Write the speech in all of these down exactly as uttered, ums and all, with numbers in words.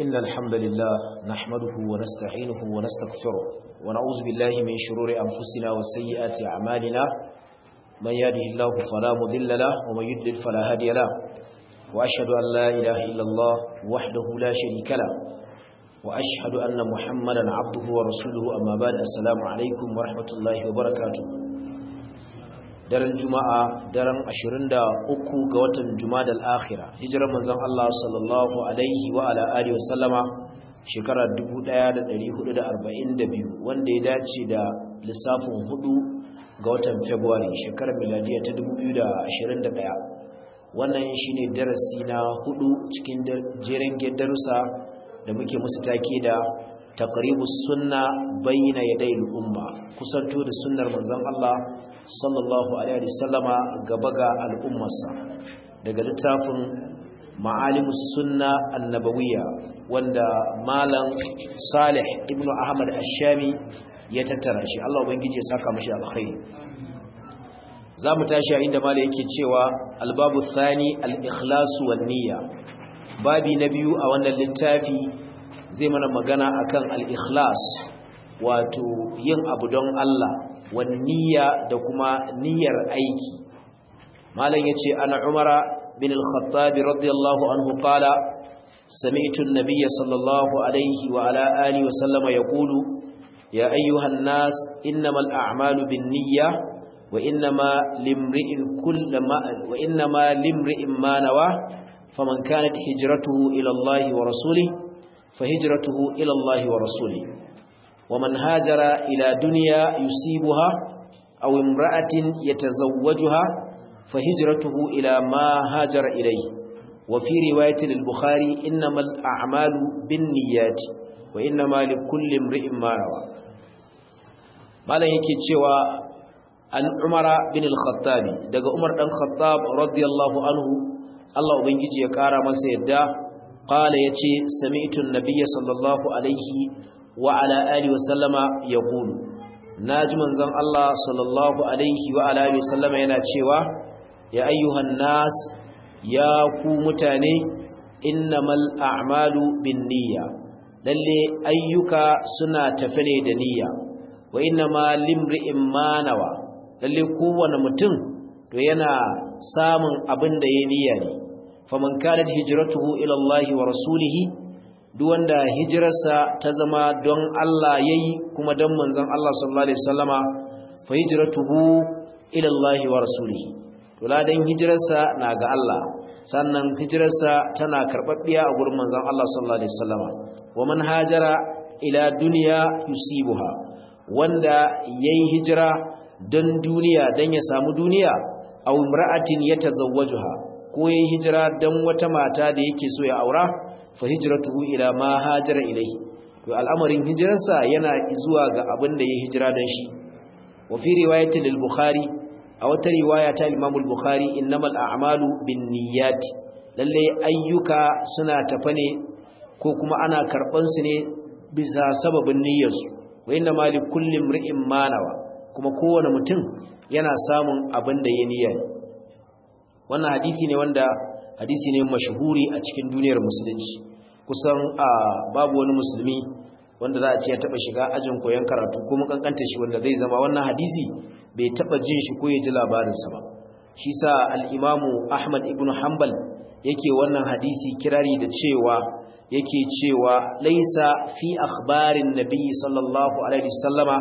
إن الحمد لله نحمده ونستعينه ونستغفره ونعوذ بالله من شرور أنفسنا وسيئات أعمالنا من يهده الله فلا مضل له ومن يضلل فلا هادي له وأشهد أن لا إله إلا الله وحده لا شريك له وأشهد أن محمدا عبده ورسوله أما بعد السلام عليكم ورحمة الله وبركاته daren juma'a daren ashirin da uku ga watan jumadal akhira hijirar manzon Allah sallallahu alaihi wa ala alihi wasallama shekara dubu ɗaya da ɗari hudu da arba'in da biyu wanda ya dace da lissafin hudu ga watan February shekarar miladiya ta dubu biyu da ashirin da ɗaya. Wannan shine darasi na hudu cikin jerin darussa da muke musu take da taqribus sunna bayna yaday al-umma, kusanto da sunnar manzon Allah sallallahu alaihi wasallama gaba ga al'ummarsa, daga littafin ma'alimus sunna annabawiyya wanda malam Salih ibn Ahmad Ash-Shami ya tattara shi. Allah ubangiji ya saka mashi alkhairi. zamu tashi inda malam yake cewa albabu thani al-ikhlas wan niyya. babi na biyu a wannan littafi zai mana magana akan al-ikhlas, wato yin abu don Allah, wan niyya da kuma niyyar aiki. malam yace ana umara bin al-khattab radiyallahu anhu qala sami'tu an-nabiy sallallahu alayhi wa ala alihi wa sallama yaqulu ya ayyuhan nas innamal a'malu bin-niyyah wa innama limri'in kullama wa innama limri'in ma nawa faman kanat hijratuhu ila Allah wa rasulihi fahijratuhu ila Allah wa rasulihi ومن هاجر إلى دنيا يصيبها أو امرأة يتزوجها فهجرته إلى ما هاجر إليه. وفي رواية للبخاري إنما الأعمال بالنيات وإنما لكل امرئ ما نوى. ما لا يكي تشوى عن عمر بن الخطاب دقى عمر بن الخطاب رضي الله عنه الله بنجي يكارى من سيدا قال يتي سمعت النبي صلى الله عليه وعلى آله وسلم يقول ناجي منزon Allah sallallahu alaihi wa ala alihi wasallam yana cewa ya ayyuhan nas ya ku mutane innamal a'malu binniyya, lalle ayyuka suna tafe ne da niyya, wa innama limri'in ma nawa, lalle kowane mutum to yana samun abin da yayi niyya ne. faman kanat hijratuhu ila Allah wa rasulihi, duk wanda hijirarsa ta zama don Allah yayi kuma don manzon Allah sallallahu alaihi wasallama fa hijratuhu ila Allah wa rasulihi, to ladan hijirarsa na ga Allah, sannan hijirarsa tana karbabbiya a gurin manzon Allah sallallahu alaihi wasallama. wa man hajara ila dunya yusibuha, wanda yayi hijira don duniya dan ya samu duniya, aw imra'atin yatazawwajuha, ko yayi hijira don wata mata da yake so ya aura, fa hijratuhu ila ma hajara ilayhi, to al'amarin hijirarsa yana zuwa ga abin da ya hijira dan shi. wa fi riwayatin al-bukhari, a wata riwaya ta Imam al-Bukhari, innamal a'malu binniyat, lalle ayyuka suna tafa ne ko kuma ana karban su ne bisa sababin niyyarsu. wa inna ma likulli imri'in ma nawa, kuma kowane mutum yana samun abin da ya niyya. wannan hadisi ne wanda hadisi ne mashhuri a cikin duniyar musulunci. kusan a babu wani musulmi wanda za a ce ya taba shiga ajin koyon karatu ko mun kankanta shi wanda zai zama wannan hadisi bai taba jin shi ko ya ji labarin sa ba. shi sa al-Imamu Ahmad ibn Hanbal yake wannan hadisi kirari da cewa yake cewa laisa fi akhbarin nabiy sallallahu alaihi wasallama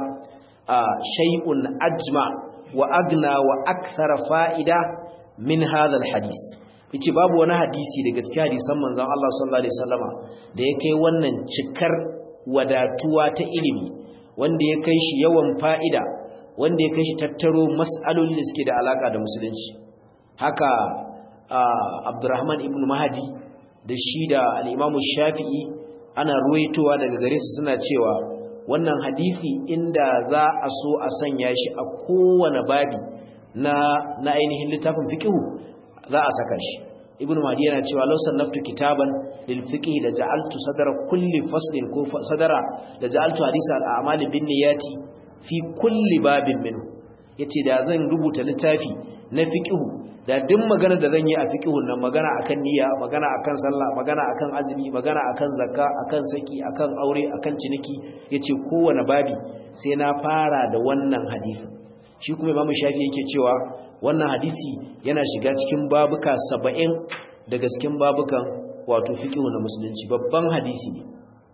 shay'un ajma wa agna wa akthara fa'ida min hadha al-hadith. yace babu wani hadisi daga cikin hadisan manzon Allah sallallahu alaihi wasallama da ya kai wannan cikar wadatuwa ta ilimi, wanda ya kai shi yawan fa'ida, wanda ya kai shi tattaro mas'alolin da suke da alaka da musulunci. haka Abdurrahman ibn Mahdi da shi da al-Imam Shafi'i ana ruwaitowa daga gare su suna cewa wannan hadisi inda za a so a sanya shi a kowane babi na na ainihin littafin fiqh za a saka shi. ibn Mahdi yana cewa law sannaftu kitaban lil fiqh la ja'altu sadara kulli faslin ko sadara la ja'altu hadisa al a'mal bin niyyati fi kulli babin minhu. yace da zan rubuta littafi na fiqh da duk magana da zan yi a fiqhun nan magana akan niyya magana akan sallah magana akan azumi magana akan zakka akan saki akan aure akan ciniki yace kowane babi sai na fara da wannan hadisi shi kuma Imam Shafi yake cewa wannan hadisi yana shiga cikin babuka saba'in daga cikin babukan wato fiqhu na musulunci babban hadisi ne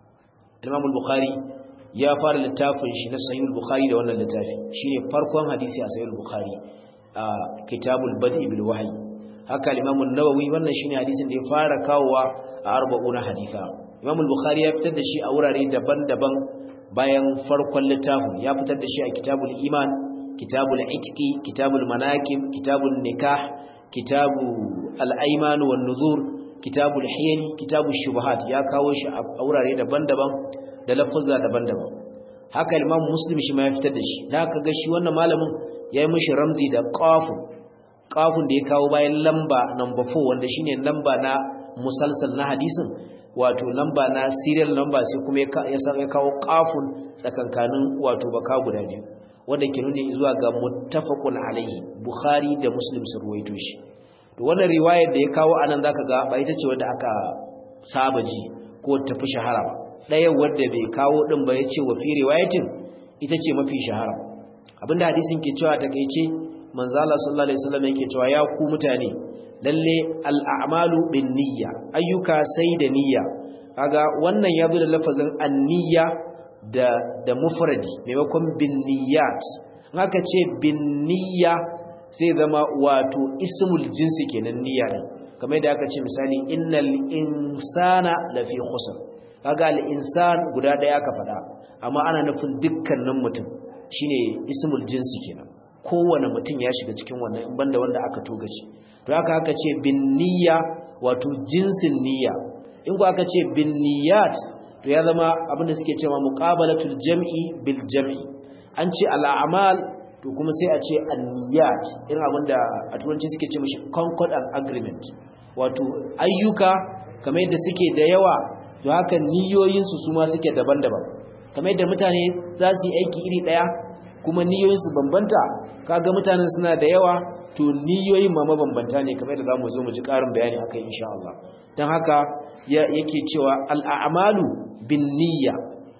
Imam al-Bukhari ya fara littafin shi na Sahih al-Bukhari da wannan littafi shine farkon hadisi a Sahih al-Bukhari a Kitabul Badi' bil Wahyi haka Imam an-Nawawi wannan shine hadisin da ya fara kawowa a arba'una haditha Imam al-Bukhari ya fitar da shi a wurare daban-daban bayan farkon littafin ya fitar da shi a Kitabul Iman Kitabul Itqi Kitabul Manaqib Kitabul Nikah Kitabu al-Ayman wan Nuzur Kitabul Hiyali Kitabul Shubuhat ya kawo shi a wurare daban-daban da lafuzza daban-daban haka Imam Muslim shi ma ya fitar da shi da aka ga shi wannan malamin yayi mishi ramzi da qafun qafun da ya kawo bayan lamba number four wanda shine lamba na musalsal na hadisin wato lamba na serial number sai kuma ya kawo qafun tsakankanin wato baka guda biyu wanda ke nuni zuwa ga muttafaqun alaihi Bukhari da Muslim sun ruwaito shi to wannan riwayar da ya kawo anan zaka ga ba ita ce wanda aka saba ji ko tafi shahara ba ɗaya wadda bai kawo ɗin ba ya ce wa fi riwayatin ita ce mafi shahara abinda hadisin ke cewa ta kaice manzo Allah sallallahu alaihi wasallam yake cewa ya ku mutane lalle al'amalu bin niyya ayyuka sai da niyya kaga wannan ya zo da lafazin an-niyya da da mufradi maimakon bin niyyat haka ce bin niyya sai zama wato ismul jinsi kenan niyya din kamar da aka ce misali innal insana lafi khusr kaga al-insan guda daya aka fada amma ana nufin dukkanin mutum shine ismul jinsi kenan kowane mutum ya shiga cikin wannan banda wanda aka togace to haka aka ce bin niyya wato jinsin niyya in ko aka ce bin niyyat to ya zama abinda suke cewa muqabalatul jam'i bil jam'i an ce al-a'mal to kuma sai a ce an-niyyat irin abinda a turanci suke ce mishi concord and agreement wato ayyuka kamar yadda suke da yawa to haka niyoyinsu su ma suke daban-daban kamar yadda mutane za su yi aiki iri daya kuma niyoyinsu bambanta kaga mutanen suna da yawa to niyoyin ma mabambanta ne kamar yadda zamu zo mu ji karin bayani akai insha Allah dan haka yake cewa al-a'malu bin niyya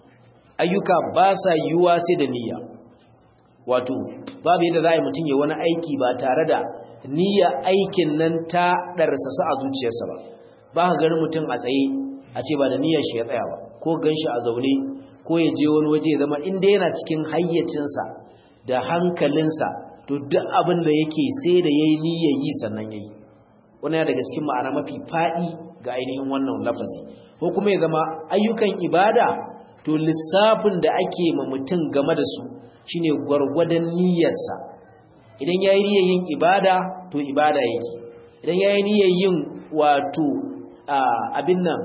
ayyuka ba sa yiwuwa sai da niyya wato babu yadda za a yi mutum ya wani aiki ba tare da niyya aikin nan ta darsa sa a zuciyarsa ba ba ka ganin mutum a tsaye a ce ba da niyyar shi ya tsaya ba ko ganshi a zaune ko ya je wani waje ya zama inda yana cikin hayyacinsa da hankalinsa to duk abin da yake sai da yayi niyyar yi sannan yayi wannan daga cikin ma'ana mafi fadi ga ainihin wannan lafazi ko kuma ya zama ayyukan ibada to lissafin da ake ma mutum game da su shine gwargwadon niyyarsa idan yayi niyyar yin ibada to ibada yake idan yayi niyyar yin wato abin nan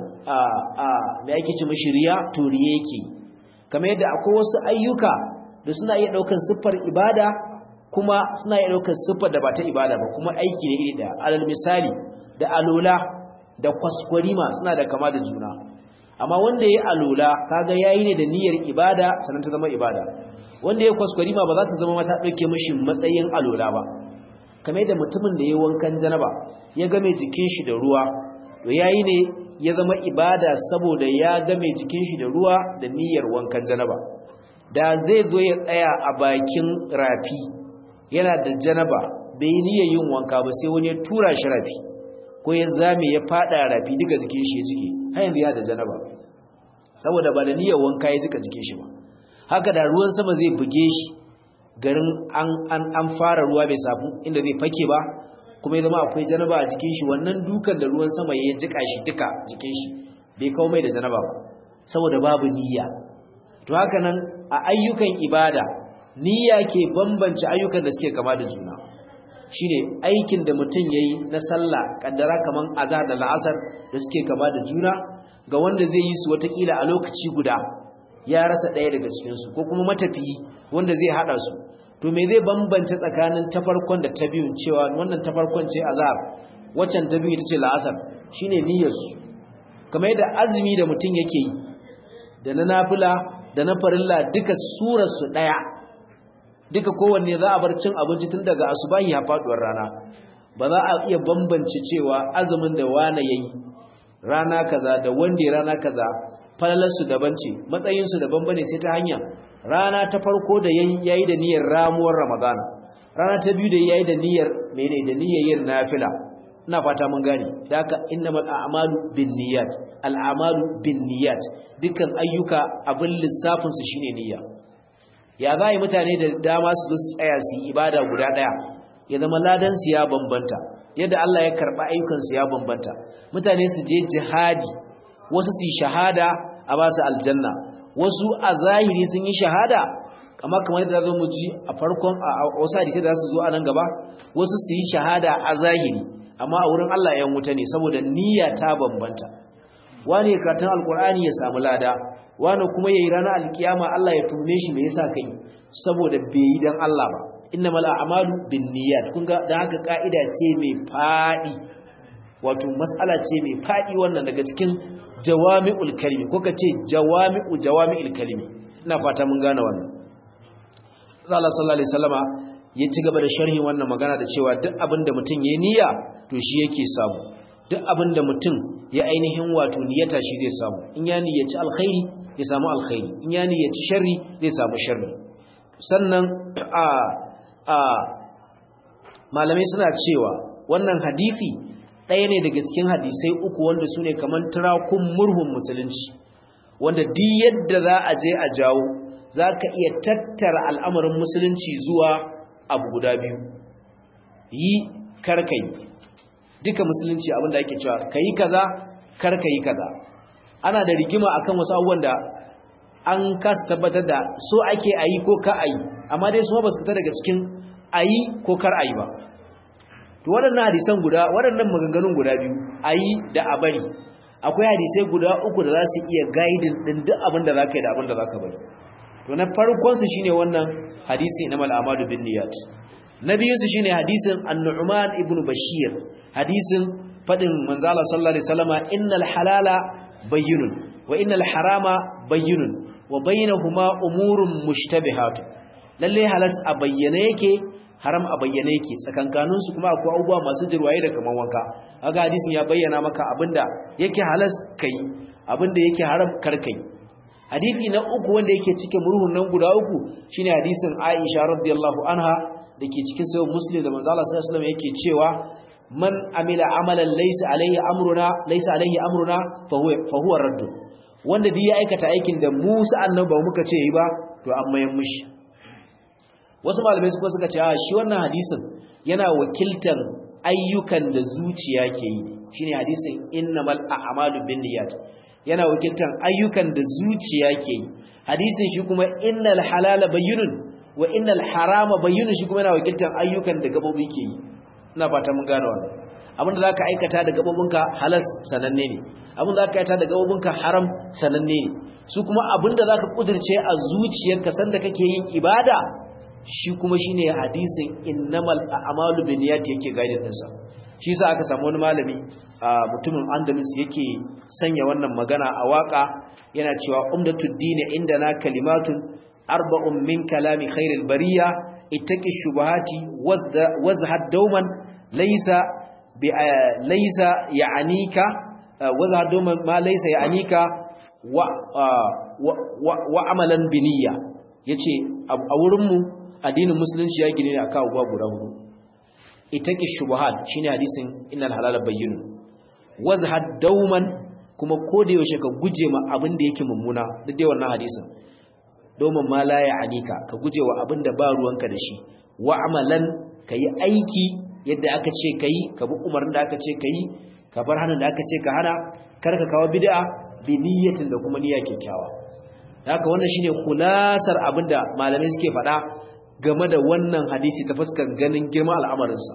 da yake ci mashi riya to riya yake kamar yadda akwai wasu ayyuka da suna iya daukar siffar ibada kuma suna iya daukar siffar da ba ta ibada ba kuma aiki ne iri daya alal misali da alola da kwaskwarima suna da kama da juna amma wanda yayi alola kaga yayi ne da niyyar ibada sannan ta zama ibada wanda yayi kwaskwarima ba za ta zama mata dauke mishi matsayin alola ba kamar yadda mutumin da yayi wankan janaba ya game jikin shi da ruwa to yayi ne ya zama ibada saboda ya game jikin shi da ruwa da niyyar wankan janaba da zai zo ya tsaya a bakin rafi yana da janaba bai niyyar yin wanka ba sai wani ya tura shi rafi ko ya zame ya fada rafi duka jikin shi ya jike har yanzu ya da janaba saboda ba da niyyar wanka ya jika jikin shi ba haka da ruwan sama zai buge shi garin an an an fara ruwa bai safu inda zai fake ba kuma ya zama akwai janaba a jikin shi wannan dukan da ruwan sama ya jika shi duka jikin shi bai kawo mai da janaba ba saboda babu niyya to haka nan a ayyukan ibada niyya ke bambance ayyukan da suke kama da juna shine aikin da mutum yayi na sallah kaddara kaman azhar da la'asar da suke kama da juna ga wanda zai yi su watakila a lokaci guda ya rasa ɗaya daga cikin su ko kuma matafiyi wanda zai hada su to me zai bambance tsakanin ta farkon da ta biyun cewa wannan ta farkon ce azhar waccan ta biyu ita ce la'asar shine niyyar su kamar yadda azumi da mutum yake yi da na nafila da na farilla duka surar su daya duka kowanne za a bar cin abinci tun daga asubahi har faduwar rana ba za a iya bambance cewa azumin da wani yayi rana kaza da wanda rana kaza falalarsu daban ce matsayinsu daban bane sai ta hanya rana ta farko da yayi da niyyar ramuwar ramadana rana ta biyu da yayi da niyyar mene da niyyar yin nafila ina fata mun gane da haka innamal a'malu binniyat al'amalu binniyat dukkan ayyuka abin lissafin su shine niyya ya zai mutane da dama su tsaya su ibada guda daya ya zama ladan su ya bambanta yadda Allah ya karba ayyukan su ya bambanta mutane su je jihadi wasu su yi shahada a ba su aljanna wasu a zahiri sun yi shahada amma kamar yadda zo mu ji a farkon wasu hadisi da su zo a nan gaba wasu su yi shahada a zahiri amma a wurin Allah yan wuta ne saboda niyya ta bambanta wani karatun alkur'ani ya samu lada wani kuma yayi ranar alkiyama Allah ya tume shi me yasa kai saboda bai yi dan Allah ba innamal a'malu binniyat kun ga dan haka kaida ce mai fadi wato mas'ala ce mai fadi wannan daga cikin jawami'ul kalimi ko kace jawami'u jawami'ul kalimi ina fata mun gane wannan Allah sallallahu alaihi wasallama ya ci gaba da sharhi wannan magana da cewa duk abinda mutum yayi niyya to shi yake samu duk abinda mutum ya ainihin wato niyyata shi zai samu in ya niyyaci alkhairi ya samu alkhairi in ya niyyaci sharri zai samu sharri sannan a a malamai suna cewa wannan hadisi ɗaya ne daga cikin hadisai uku wanda su ne kamar turakun murhun musulunci wanda duk yadda za a je a jawo za ka iya tattara al'amarin musulunci zuwa abu guda biyu yi karkai duka musulunci abinda ake cewa ka yi kaza karka yi kaza ana da rigima akan wasu abubuwan da an kasa tabbatar da so ake a yi ko ka a yi amma dai su ba su fita daga cikin a yi ko kar a yi ba to waɗannan hadisan guda waɗannan maganganun guda biyu a yi da a bari akwai hadisai guda uku da za su iya guiding ɗin duk abin da za ka yi da abin da za ka bari to na farkonsu shine wannan hadisi na mal'amadu bin niyat na biyunsu shine hadisin an-nu'man ibn bashir hadisin fadin manzo Allah sallallahu alaihi wasallama innal halala bayyinun wa innal harama bayyinun wa bainahuma umurun mushtabihat lalle halas a bayyane yake haram a bayyane yake tsakankanin su kuma akwai abubuwa masu jirwaye da kaman wanka kaga hadisin ya bayyana maka abinda yake halas kai abinda yake haram karkai hadisi na uku wanda yake cikin murhun nan guda uku shine hadisin Aisha radiyallahu anha dake cikin sahih Muslim da manzo Allah sallallahu alaihi wasallam yake cewa man amila amalan laysa alaihi amruna laysa alaihi amruna fa huwa fa huwa radd wanda dai ya aikata aikin da Musa annabi ba muka ce yi ba to an mayan mishi wasu malamai suka suka ce a shi wannan hadisin yana wakiltar ayyukan da zuciya ke yi shine hadisin innamal a'malu binniyat yana wakiltar ayyukan da zuciya ke yi hadisin shi kuma innal halala bayyinun wa innal harama bayyinun shi kuma yana wakiltar ayyukan da gabobi ke yi ina fata mun gane wannan abinda zaka aikata da gabobinka halas sananne ne abinda zaka aikata da gabobinka haram sananne ne su kuma abinda zaka kudirce a zuciyarka sanda kake yin ibada shi kuma shine hadisin innamal a'malu binniyat yake gaidin dinsa shi yasa aka samu wani malami a mutumin Andalus yake sanya wannan magana a waka yana cewa umdatud din indana kalimatun arba'un min kalami khairil bariya ittaqi shubuhati wazhad dawman laysa bi laysa ya'nika wazhad dawman ma laysa ya'nika wa wa amalan biniyya yace a wurin mu addinin musulunci ya gine ne akan abubuwa guda hudu itaki shubuhat shine hadisin innal halala bayyinun wazhad dauman kuma koda yaushe ka guje ma abin da yake mummuna duk dai wannan hadisin dauman ma la ya'anika ka guje wa abin da ba ruwanka da shi wa amalan kai aiki yadda aka ce kai ka bi umarnin da aka ce kai ka bar hannun da aka ce ka hana kar ka kawo bid'a bi niyyatin da kuma niyya kyakkyawa haka wannan shine khulasar abinda malamai suke faɗa game da wannan hadisi ta fuskar ganin girman al'amarinsa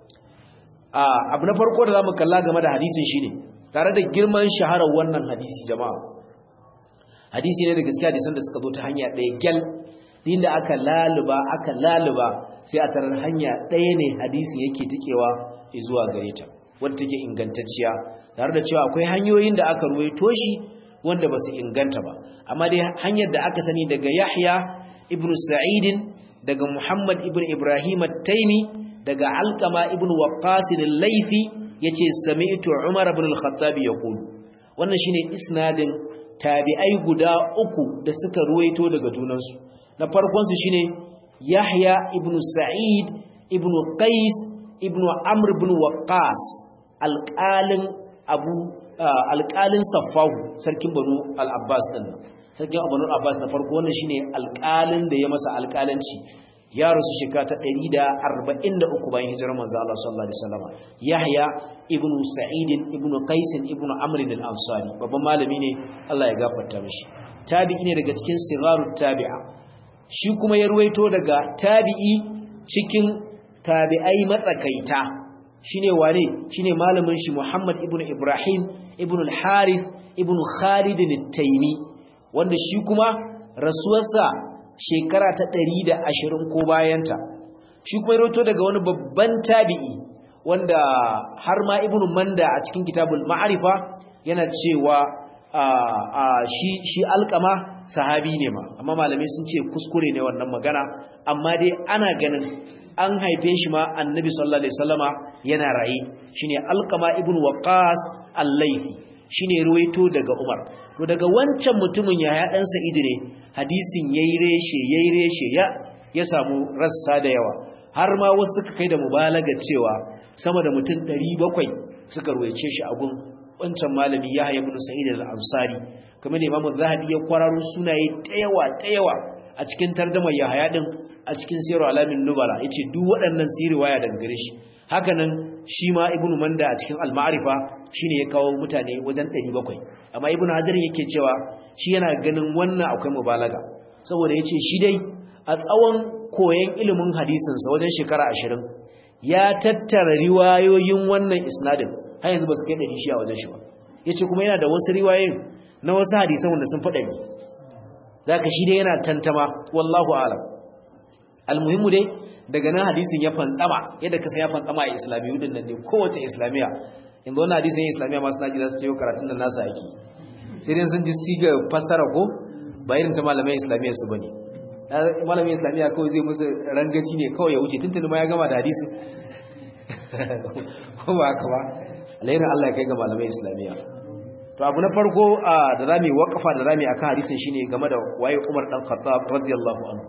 abu na farko da za mu kalla game da hadisin shi ne tare da girman shaharar wannan hadisi jama'a hadisi ne da gaskiya hadisan da suka zo ta hanya ɗaya gyal din da aka laluba aka laluba sai a tarar hanya ɗaya ne hadisi yake tikewa zuwa gare ta wadda take ingantacciya tare da cewa akwai hanyoyin da aka ruwaito shi wanda ba su inganta ba amma dai hanyar da aka sani daga Yahya ibn Sa'id daga Muhammad ibn Ibrahim at-Taimi daga Alqama ibn Waqqas al-Laythi yace sami'tu Umar ibn al-Khattab yaqul wannan shine isnadin tabi'ai guda uku da suka ruwaito daga junansu na farkon su shine Yahya ibn Sa'id ibn Qais ibn Amr ibn Waqqas alqalin Abu alqalin Saffahu sarkin Banu al-Abbas din sarkin Banu al-Abbas na farko wannan shine alqalin da ya masa alqalanci ya rasu shekara ta ɗari da arba'in da uku bayan hijirar manzo Allah sallallahu alaihi wasallam Yahya ibn Sa'id ibn Qais ibn Amr al-Ansari babban malami ne Allah ya gafarta mishi tabi'i ne daga cikin sigarut tabi'a shi kuma ya ruwaito daga tabi'i cikin tabi'ai matsakaita shine wane shine malamin shi Muhammad ibn Ibrahim ibn al-Harith ibn Khalid al-Taymi wanda shi kuma rasuwarsa shekara ta ɗari da ashirin ko bayanta shi kuma ya rawaito daga wani babban tabi'i wanda har ma ibn Manda a cikin kitabul Ma'rifa yana cewa shi shi Alqama sahabi ne ma amma malamai sun ce kuskure ne wannan magana amma dai ana ganin an haife shi ma annabi sallallahu alaihi wasallama yana raye shine Alqama ibn Waqqas al-Laythi shine ruwaito daga Umar to daga wancan mutumin ya ya dan Sa'id ne hadisin yayi reshe yayi reshe ya ya samu rassa da yawa har ma wasu suka kai da mubalaga cewa sama da mutum ɗari bakwai suka ruwaice shi a gun wancan malami Yahya ibn Sa'id al-Ansari kamar Imam Az-Zahabi ya kwararo sunaye tayawa tayawa a cikin tarjumar Yahya din a cikin Sirru Alamin Nubala yace duk waɗannan sirri waya daga gare shi hakanan shi ma Ibn Manda a cikin Al-Ma'rifa shine ya kawo mutane wajen ɗari bakwai amma Ibn Hajar yake cewa shi yana ganin wannan akwai mubalaga saboda yace shi dai a tsawon koyon ilimin hadisin sa wajen shekara ashirin ya tattara riwayoyin wannan isnadin har yanzu ba su kai ɗari shi a wajen shi ba yace kuma yana da wasu riwayoyin na wasu hadisan wanda sun faɗa ni zaka shi dai yana tantama wallahu a'lam almuhimmu dai daga nan hadisin ya fantsama yadda ka san ya fantsama a islamiyyu din nan ne kowace islamiya in ba wannan hadisin islamiya masu naji za su yi karatun nan nasa ake sai dai sun ji siga fassara ko ba irin ta malamai islamiyya su bane malamin islamiyya kawai zai musu rangaci ne kawai ya wuce tuntuni ma ya gama da hadisi ko ba haka ba alairin Allah ya kai ga malamai islamiyya to abu na farko da zamu waqafa da zamu akan hadisin shine game da waye Umar dan Khattab radiyallahu anhu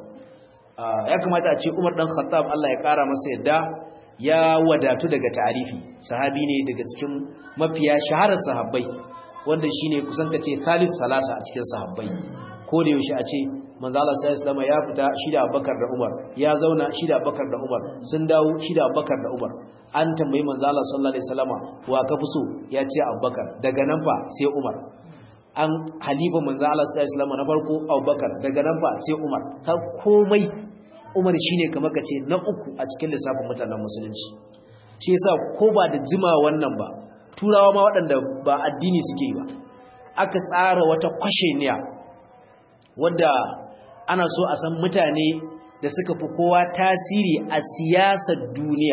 ya kamata a ce Umar dan Khattab Allah ya kara masa yadda ya wadatu daga ta'arifi sahabi ne daga cikin mafiya shaharar sahabbai wanda shine kusan kace thalith salasa a cikin sahabbai ko da yaushe a ce manzo Allah sallallahu alaihi wasallam ya fita shi da Abubakar da Umar ya zauna shi da Abubakar da Umar sun dawo shi da Abubakar da Umar an tambayi manzo Allah sallallahu alaihi wasallam wa ka fi so ya ce Abubakar daga nan fa sai Umar an halifa manzo Allah sallallahu alaihi wasallam na farko Abubakar daga nan fa sai Umar ta komai Umar shine kamar kace na uku a cikin lissafin mutanen musulunci shi yasa ko ba da jima wannan ba turawa ma waɗanda ba addini suke yi ba aka tsara wata kwasheniya wanda ana so a san mutane da suka fi kowa tasiri a siyasar duniya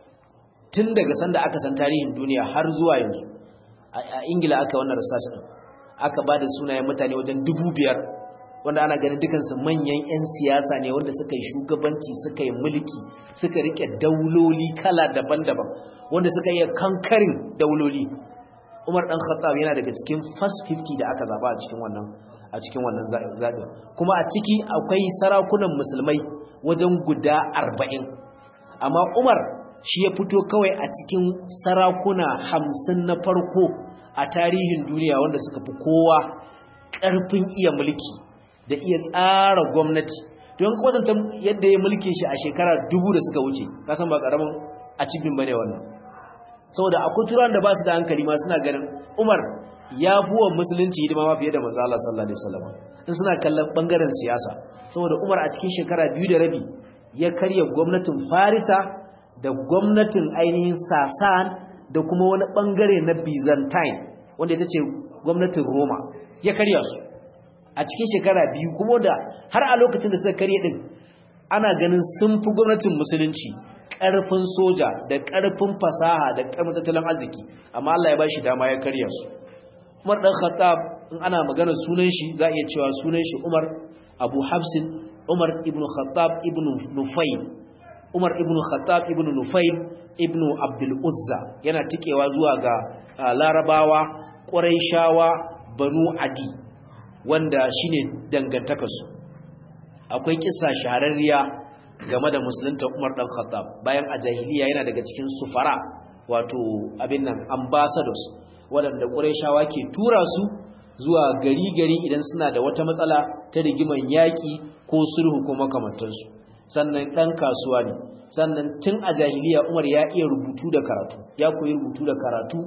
tun daga sanda aka san tarihin duniya har zuwa yanzu a Ingila aka wannan research din aka bada sunayen mutane wajen dubu biyar wanda ana ganin dukansu manyan 'yan siyasa ne wanda suka yi shugabanci suka yi mulki suka rike dauloli kala daban-daban wanda suka yi kankarin dauloli Umar dan Khattab yana daga cikin first fifty da aka zaba a cikin wannan a cikin wannan zabi kuma a ciki akwai sarakunan musulmai wajen guda arba'in amma Umar shi ya fito kawai a cikin sarakuna hamsin na farko a tarihin duniya wanda suka fi kowa ƙarfin iya mulki da iya tsara gwamnati don kwatanta yadda ya mulke shi a shekara dubu da suka wuce kasan ba karamin achievement bane wannan saboda akwai turan da ba su da hankali ma suna ganin Umar ya buwa musulunci hidima ma fiye da manzo Allah sallallahu alaihi wasallam in suna kallon bangaren siyasa saboda Umar a cikin shekara biyu da rabi ya karya gwamnatin Farisa da gwamnatin ainihin Sasan da kuma wani bangare na Byzantine wanda ita ce gwamnatin Roma ya karya su a cikin shekara biyu kuma da har a lokacin da suka karye din ana ganin sun fi gwamnatin musulunci ƙarfin soja da ƙarfin fasaha da ƙarfin tattalin arziki amma Allah ya bashi dama ya karya su Umar dan Khattab in ana magana sunan shi za a iya cewa sunan shi Umar Abu Hafsin Umar ibn Khattab ibn Nufayl Umar ibn Khattab ibn Nufayl ibn Abdul Uzza yana tikewa zuwa ga Larabawa Quraishawa Banu Adi wanda shine dangantakarsu akwai kissa shahararriya game da musulunta Umar dan Khattab bayan a jahiliya yana daga cikin sufara wato abin nan ambassadors waɗanda Qurayshawa ke tura su zuwa gari gari idan suna da wata matsala ta rigiman yaki ko sulhu ko makamantansu sannan dan kasuwa ne sannan tun a jahiliya Umar ya iya rubutu da karatu ya koyi rubutu da karatu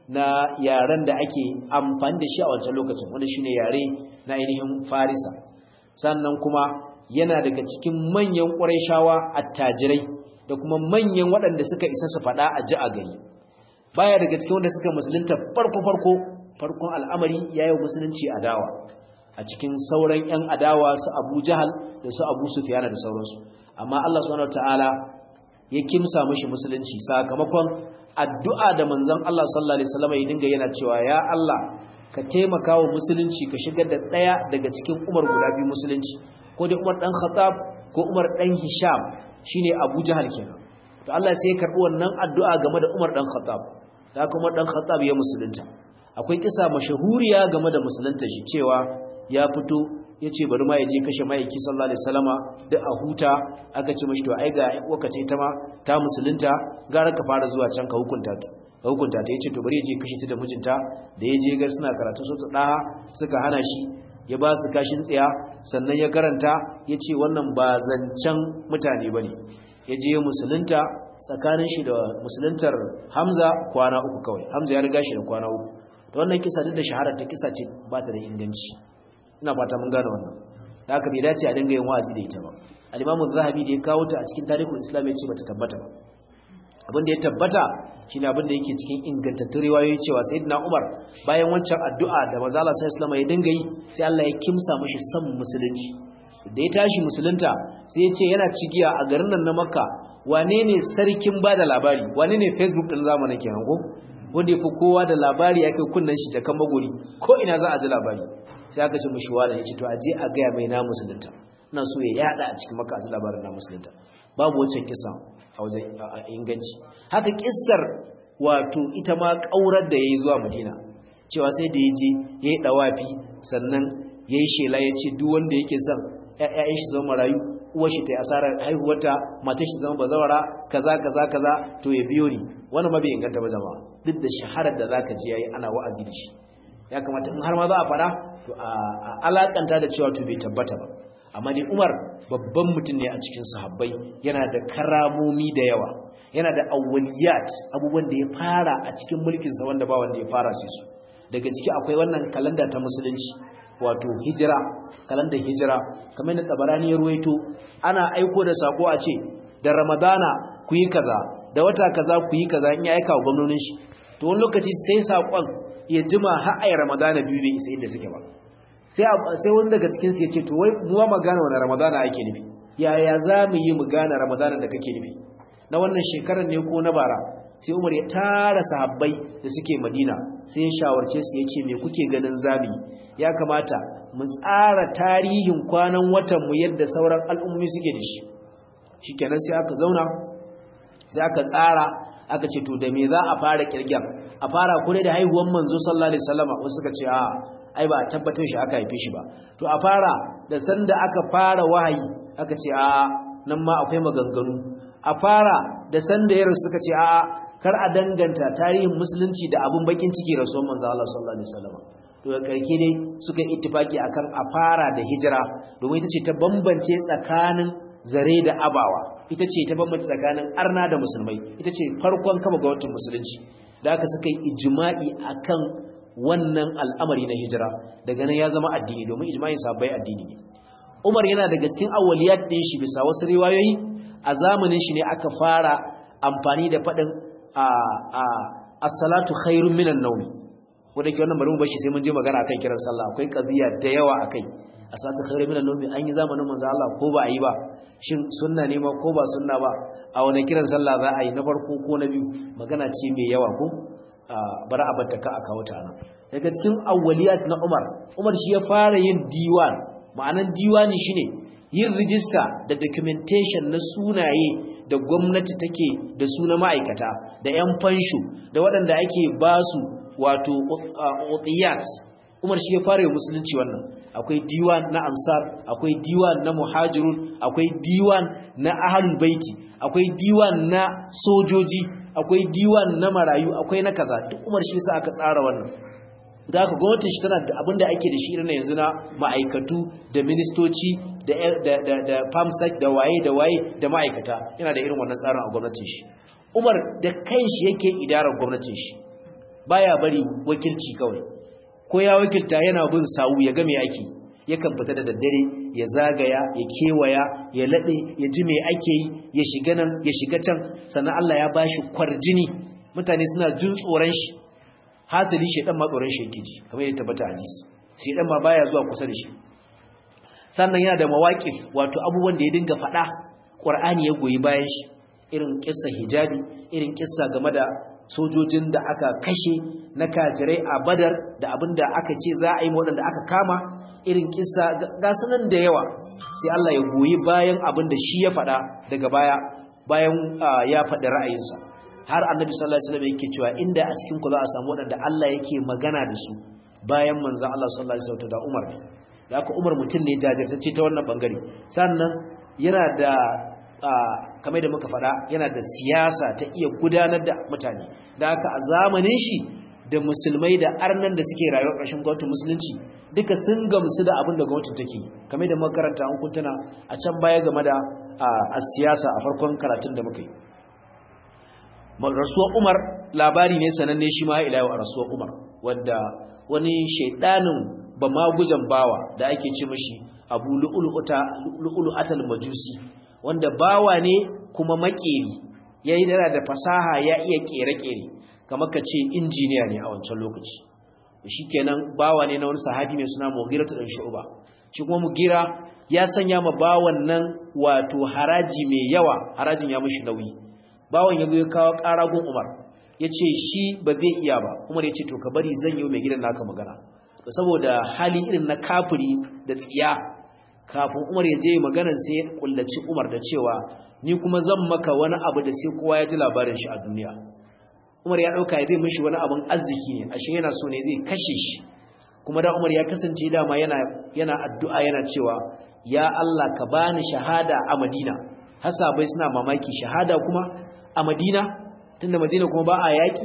na yaren da ake amfani da shi a wancan lokacin wanda shine yare na ainihin Farisa sannan kuma yana daga cikin manyan Qurayshawa attajirai da kuma manyan waɗanda suka isa su faɗa a ji a gari baya daga cikin wanda suka musulunta farko farko farkon al'amari yayin musulunci adawa a cikin sauran ƴan adawa su Abu Jahal da su Abu Sufyan da sauransu amma Allah subhanahu wataala ya kimsa mishi musulunci sakamakon addu'a da manzon Allah sallallahu alaihi wasallam ya dinga yana cewa ya Allah ka taimaka wa musulunci ka shigar da daya daga cikin Umar guda biyu musulunci ko dai Umar dan Khattab ko Umar dan Hisham shine Abu Jahal kenan to Allah sai ya karbi wannan addu'a game da Umar dan Khattab da kuma dan Khattab ya musulunta akwai kisa mashahuriya game da musulunta shi cewa ya fito yace bari ma yaje kashe maiki sallallahu alaihi wasallama da a huta aka ce mishi to ai ga wakace ta ma ta musulunta gara ka fara zuwa can ka hukunta ta hukunta ta yace to bari yaje kashe ta da mijinta da yaje ga suna karatu su daha suka hana shi ya ba su kashin tsiya sannan ya karanta yace wannan ba zancan mutane bane yaje musulunta tsakanin shi da musuluntar Hamza kwana uku kawai Hamza ya riga shi da kwana uku to wannan kisa duk da shaharar ta kisa ce ba ta da inganci ina fata mun gane wannan da haka bai dace a dinga yin wa'azi da ita ba al-Imam Az-Zahabi da ya kawo ta a cikin Tarikhul Islam ya ce bata tabbata ba abin da ya tabbata shine abin da yake cikin ingantattun riwayoyi cewa Sayyidina Umar bayan wancan addu'a da manzo Allah sallallahu alaihi wasallam ya dinga yi sai Allah ya kimsa mishi san musulunci da ya tashi musulunta sai ya ce yana cigiya a garin nan na Makka wane ne sarkin bada labari wane ne Facebook din zamanin kenan ko wanda yafi kowa da labari yake kunnan shi jakan magori ko ina za a ji labari sai aka ce mishi wala yace to aje a ga mai na musulunta ina so ya yada a cikin Makka a ji labarin na musulunta babu wancan kisa a wajen inganci haka kissar wato ita ma kaurar da yayi zuwa Madina cewa sai da yaje yayi dawafi sannan yayi shela yace duk wanda yake son ƴaƴan shi zama marayu uwar shi ta asarar haihuwarta matar shi zama bazawara kaza kaza kaza to ya biyo ni wannan ma bai inganta ba jama'a duk da shaharar da zaka ji yayi ana wa'azi da shi ya kamata in har ma za a fara to a alakanta da cewa to bai tabbata ba amma dai Umar babban mutum ne a cikin sahabbai yana da karamomi da yawa yana da awwaliyat abubuwan da ya fara a cikin mulkin sa wanda ba wanda ya fara sai su daga ciki akwai wannan kalanda ta musulunci wato hijira kalandar hijira kamar da Tabarani ya ruwaito ana aiko da sako a ce da Ramadana ku yi kaza da wata kaza ku yi kaza in ya aika wa gwamnonin shi to wani lokaci sai sakon ya jima har ai Ramadana biyu bai isa inda suke ba sai sai wani daga cikin su yake to wai mu ma magana wannan Ramadana ake nufi yaya za mu yi mu gane Ramadana da kake nufi na wannan shekarar ne ko na bara sai Umar ya tara sahabbai da suke Madina sai ya shawarce su yace me kuke ganin zabi ya kamata mu tsara tarihin kwanan watan mu yadda sauran al'ummi suke da shi shikenan sai aka zauna sai aka tsara aka ce to da me za a fara kirgin a fara kure da haihuwar manzo sallallahu alaihi wasallam wasu suka ce a ai ba tabbatar shi aka haife shi ba to a fara da sanda aka fara wahayi aka ce a nan ma akwai maganganu a fara da sanda yaro suka ce a kar a danganta tarihin musulunci da abun bakin ciki rasul manzo Allah sallallahu alaihi wasallam to da karke dai suka ittifaki akan a fara da hijira domin ita ce ta bambance tsakanin zare da abawa ita ce ta bambance tsakanin arna da musulmai ita ce farkon kafa ga watan musulunci da aka suka yi ijma'i akan wannan al'amari na hijira daga nan ya zama addini domin ijma'in sahabbai addini ne Umar yana daga cikin awwaliyat din shi bisa wasu riwayoyi a zamanin shi ne aka fara amfani da fadin a a as-salatu khairun minan nawm wanda ke wannan bari mu bashi sai mun je magana akan kiran sallah akwai qadiya da yawa akai as-salatu khairun minan nawm an yi zamanin manzo Allah ko ba a yi ba shin sunna ne ma ko ba sunna ba a wani kiran sallah za a yi na farko ko na biyu magana ce mai yawa ko bara a battaka a kawo ta nan daga cikin awwaliyat na Umar Umar shi ya fara yin diwan ma'anan diwani shine yin rijista da documentation na sunaye da gwamnati take da su na ma'aikata da 'yan fansho da waɗanda ake ba su wato utiyat Umar shi ya fara musulunci wannan akwai diwan na ansar akwai diwan na muhajirun akwai diwan na ahlul baiti akwai diwan na sojoji akwai diwan na marayu akwai na kaza duk Umar shi yasa aka tsara wannan da haka gwamnatin shi tana da abinda ake da shi irin yanzu na ma'aikatu da ministoci da da da, da famsec da waye da waye da ma'aikata yana da irin wannan tsarin a gwamnatin shi Umar da kanshi yake idarar gwamnatin shi baya bari wakilci kawai ko ya wakilta yana bin sawu ya ga me ake yakan fita da daddare ya zagaya ya kewaya ya lade ya ji me ake yi ya shiga nan ya shiga can sannan Allah ya bashi kwarjini mutane suna jin tsoron shi hasali shedan ma tsoron shi yake ji kamar yadda tabbata hadisi shedan ma baya zuwa kusa da shi sannan yana da mawaqif wato abubuwan da ya dinga fada Qur'ani ya goyi bayan shi irin kissa hijabi irin kissa game da sojojin da aka kashe na kafirai a Badar da abinda aka ce za a yi waɗanda aka kama irin kissa ga sunan da yawa sai Allah ya goyi bayan abinda shi ya faɗa daga baya bayan ya faɗi ra'ayinsa har Annabi sallallahu alaihi wasallam yake cewa inda a cikin ku za a samu waɗanda Allah yake magana da su bayan manzon Allah sallallahu alaihi wasallam da Umar da aka Umar mutum ne jajirtacce ta wannan bangare sannan yana da kamar da muka fada yana da siyasa ta iya gudanar da mutane da haka a zamanin shi da musulmai da arnan da suke rayuwar ƙarshen gwamnatin musulunci duka sun gamsu da abin da gwamnatin take kamar da muka karanta an kuntuna a can baya game da a siyasa a farkon karatun da muka yi rasuwar Umar labari ne sananne shi ma ila yau a rasuwar Umar wanda wani shaidanin ba magujan bawa da ake ce mishi Abu Lu'lu'atal Majusi wanda bawa ne kuma makeri yayi dara da fasaha ya iya kere-kere kamar kace injiniya ne a wancan lokaci shikenan bawa ne na wani sahabi mai suna Mughira dan Shu'ba shi kuma Mughira ya sanya ma bawan nan wato haraji mai yawa harajin ya mishi nauyi bawan yazo ya kawo karagun Umar yace shi ba zai iya ba Umar yace to ka bari zan yi mai gidan naka magana to saboda hali irin na kafiri da tsiya kafin Umar ya je maganar sai ya kullaci Umar da cewa ni kuma zan maka wani abu da sai kowa ya ji labarin shi a duniya Umar ya dauka ya zai mishi wani abun arziki ne ashe yana so ne zai kashe shi kuma da Umar ya kasance dama yana yana addu'a yana cewa ya Allah ka bani shahada a Madina hasabai suna mamaki shahada kuma a Madina tunda Madina kuma ba a yaki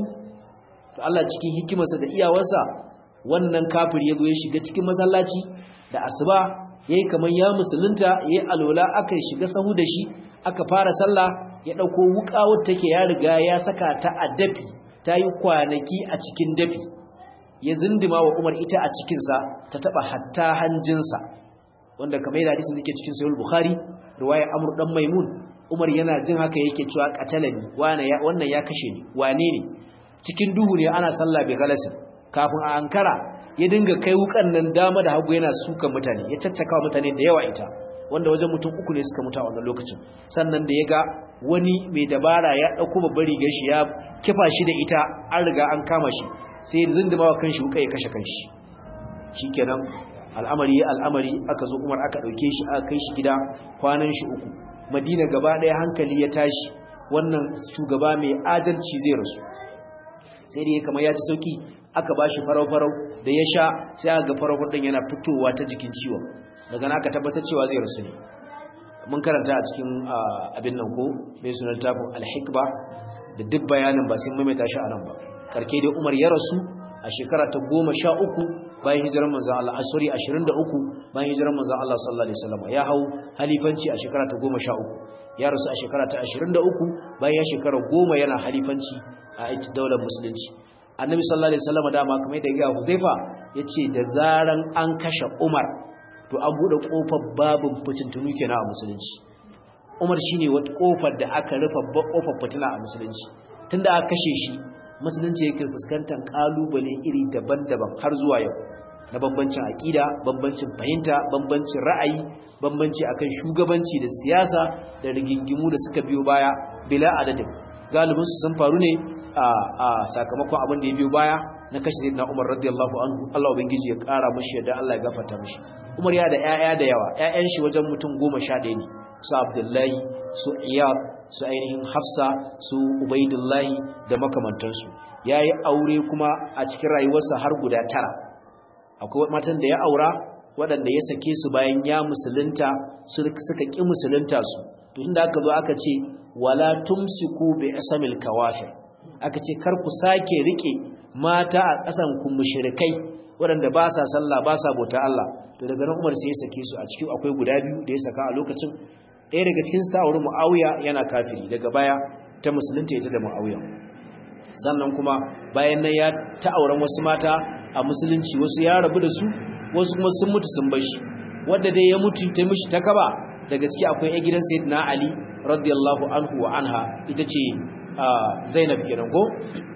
to Allah cikin hikimarsa da iyawarsa wannan kafiri yazo ya shiga cikin masallaci da asuba yayi kaman ya musulunta yayi alola aka shiga sahu da shi aka fara sallah ya dauko wuka wacce take ya riga ya saka ta a dafi tayi kwanaki a cikin dafi ya zindima wa Umar ita a cikin sa ta taba hatta hanjinsa wanda kamar da hadisin yake cikin sahih bukhari riwaya Amr dan Maimun Umar yana jin haka yake cewa qatalani wannan ya kashe ni wane ne cikin duhu ne ana sallah bi galasin kafin a ankara ya dinga kai wukan nan dama da hagu yana sukan mutane ya caccaka mutane da yawa ita wanda wajen mutum uku ne suka mutu a wannan lokacin sannan da ya ga wani mai dabara ya dauko babbar rigar shi ya kifa shi da ita an riga an kama shi sai ya zindima wa kanshi wuka ya kashe kanshi shikenan al'amari al'amari aka zo Umar aka dauke shi aka kai shi gida kwanan shi uku Madina gaba daya hankali ya tashi wannan shugaba mai adalci zai rasu sai dai kamar ya ji sauki aka bashi farau-farau da ya sha sai aka ga farau din yana fitowa ta jikin ciwon daga nan aka tabbatar cewa zai rasu ne mun karanta a cikin abin nan ko mai sunan tafin al-hikba da duk bayanin ba sai maimaita shi a nan ba karke dai Umar ya rasu a shekara ta goma sha uku bayan hijirar manzon Allah asuri ashirin da uku bayan hijirar manzon Allah sallallahu alaihi wasallam ya hau halifanci a shekara ta goma sha uku ya rasu a shekara ta ashirin da uku bayan shekara goma yana halifanci a daular musulunci annabi sallallahu alaihi wasallam dama kamar da ya Huzaifa yace da zaran an kashe Umar to an bude kofar babin fitintunu kenan a musulunci Umar shine wata kofar da aka rufe kofar fitina a musulunci tunda aka kashe shi musulunci yake fuskantar kalubale iri daban-daban har zuwa yau na bambancin aqida bambancin fahimta bambancin ra'ayi bambanci akan shugabanci da siyasa da rigingimu da suka biyo baya bila adadin galibin su sun faru ne a sakamakon abin da ya biyo baya na kashe sayyidina Umar radiyallahu anhu Allah ubangiji ya kara mishi yadda Allah ya gafarta mishi Umar ya da ƴaƴa da yawa ƴaƴan shi wajen mutum goma sha ɗaya ne su Abdullahi su Iyad su ainihin Hafsa su Ubaidullahi da makamantansu yayi aure kuma a cikin rayuwarsa har guda tara akwai matan da ya aura waɗanda ya sake su bayan ya musulunta suka ƙi musulunta su to inda aka zo aka ce wala tumsiku bi asamil kawafir aka ce kar ku sake rike mata a ƙasan ku mushrikai waɗanda ba sa sallah ba sa bauta Allah to daga nan Umar sai ya sake su a cikin akwai guda biyu da ya saka a lokacin ɗaya daga cikin su ta auri Muawiya yana kafiri daga baya ta musulunta ita da Muawiya sannan kuma bayan nan ya ta auren wasu mata a musulunci wasu ya rabu da su wasu kuma sun mutu sun bar shi wanda dai ya mutu ta mishi ta kaba da gaske akwai ƴan gidan Sayyidina Ali radiyallahu anhu wa anha ita ce Zainab kenan ko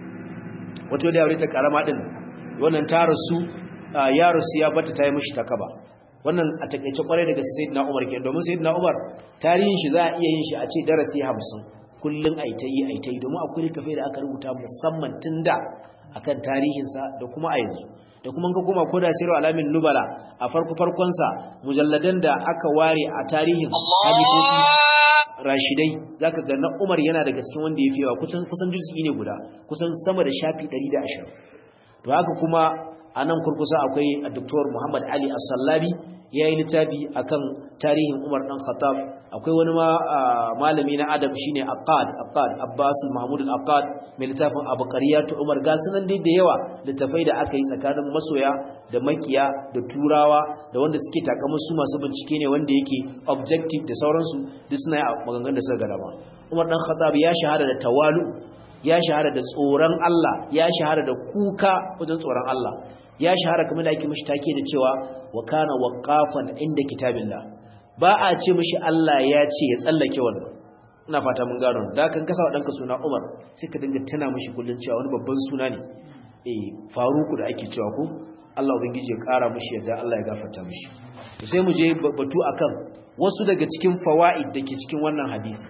wato da aure ta karama din wannan ta rasu ya rasu ya bata ta yi mishi ta kaba wannan a takeice kwarai daga Sayyidina Umar kenan domin Sayyidina Umar tarihin shi za a iya yin shi a ce darasi hamsin kullun aitayi aitayi domin akwai littafai da aka rubuta musamman tunda akan tarihinsa da kuma a yanzu da kuma ga kuma koda siru alamin nubala a farko farkon sa mujalladan da aka ware a tarihin hadithi rashidai zaka ga na Umar yana daga cikin wanda yafi yawa kusan kusan juz'i ne guda kusan sama da shafi ɗari da ashirin to haka kuma anan kurkusa akwai Dr. Muhammad Ali As-Sallabi yayi littafi akan tarihin Umar dan Khattab akwai wani ma malami na adab shine Aqad Aqad Abbas Mahmud al-Aqad mai littafin Abqariyatu Umar ga sunan dai da yawa littafai da aka yi tsakanin masoya da makiya da turawa da wanda suke takamun su masu bincike ne wanda yake objective da sauransu duk suna yi maganganun da suka ga dama Umar dan Khattab ya shahara da tawalu ya shahara da tsoron Allah ya shahara da kuka wajen tsoron Allah ya shahara kamar da ake mishi take da cewa wa kana waqafan inda kitabillah ba a ce mishi Allah ya ce ya tsallake wannan ina fata mun gano da kan kasa danka suna Umar sai ka dinga tana mishi kullun cewa wani babban suna ne eh Faruku da ake cewa ko Allah ubangiji ya kara mishi yadda Allah ya gafarta mishi to sai mu je batu akan wasu daga cikin fawaid dake cikin wannan hadisi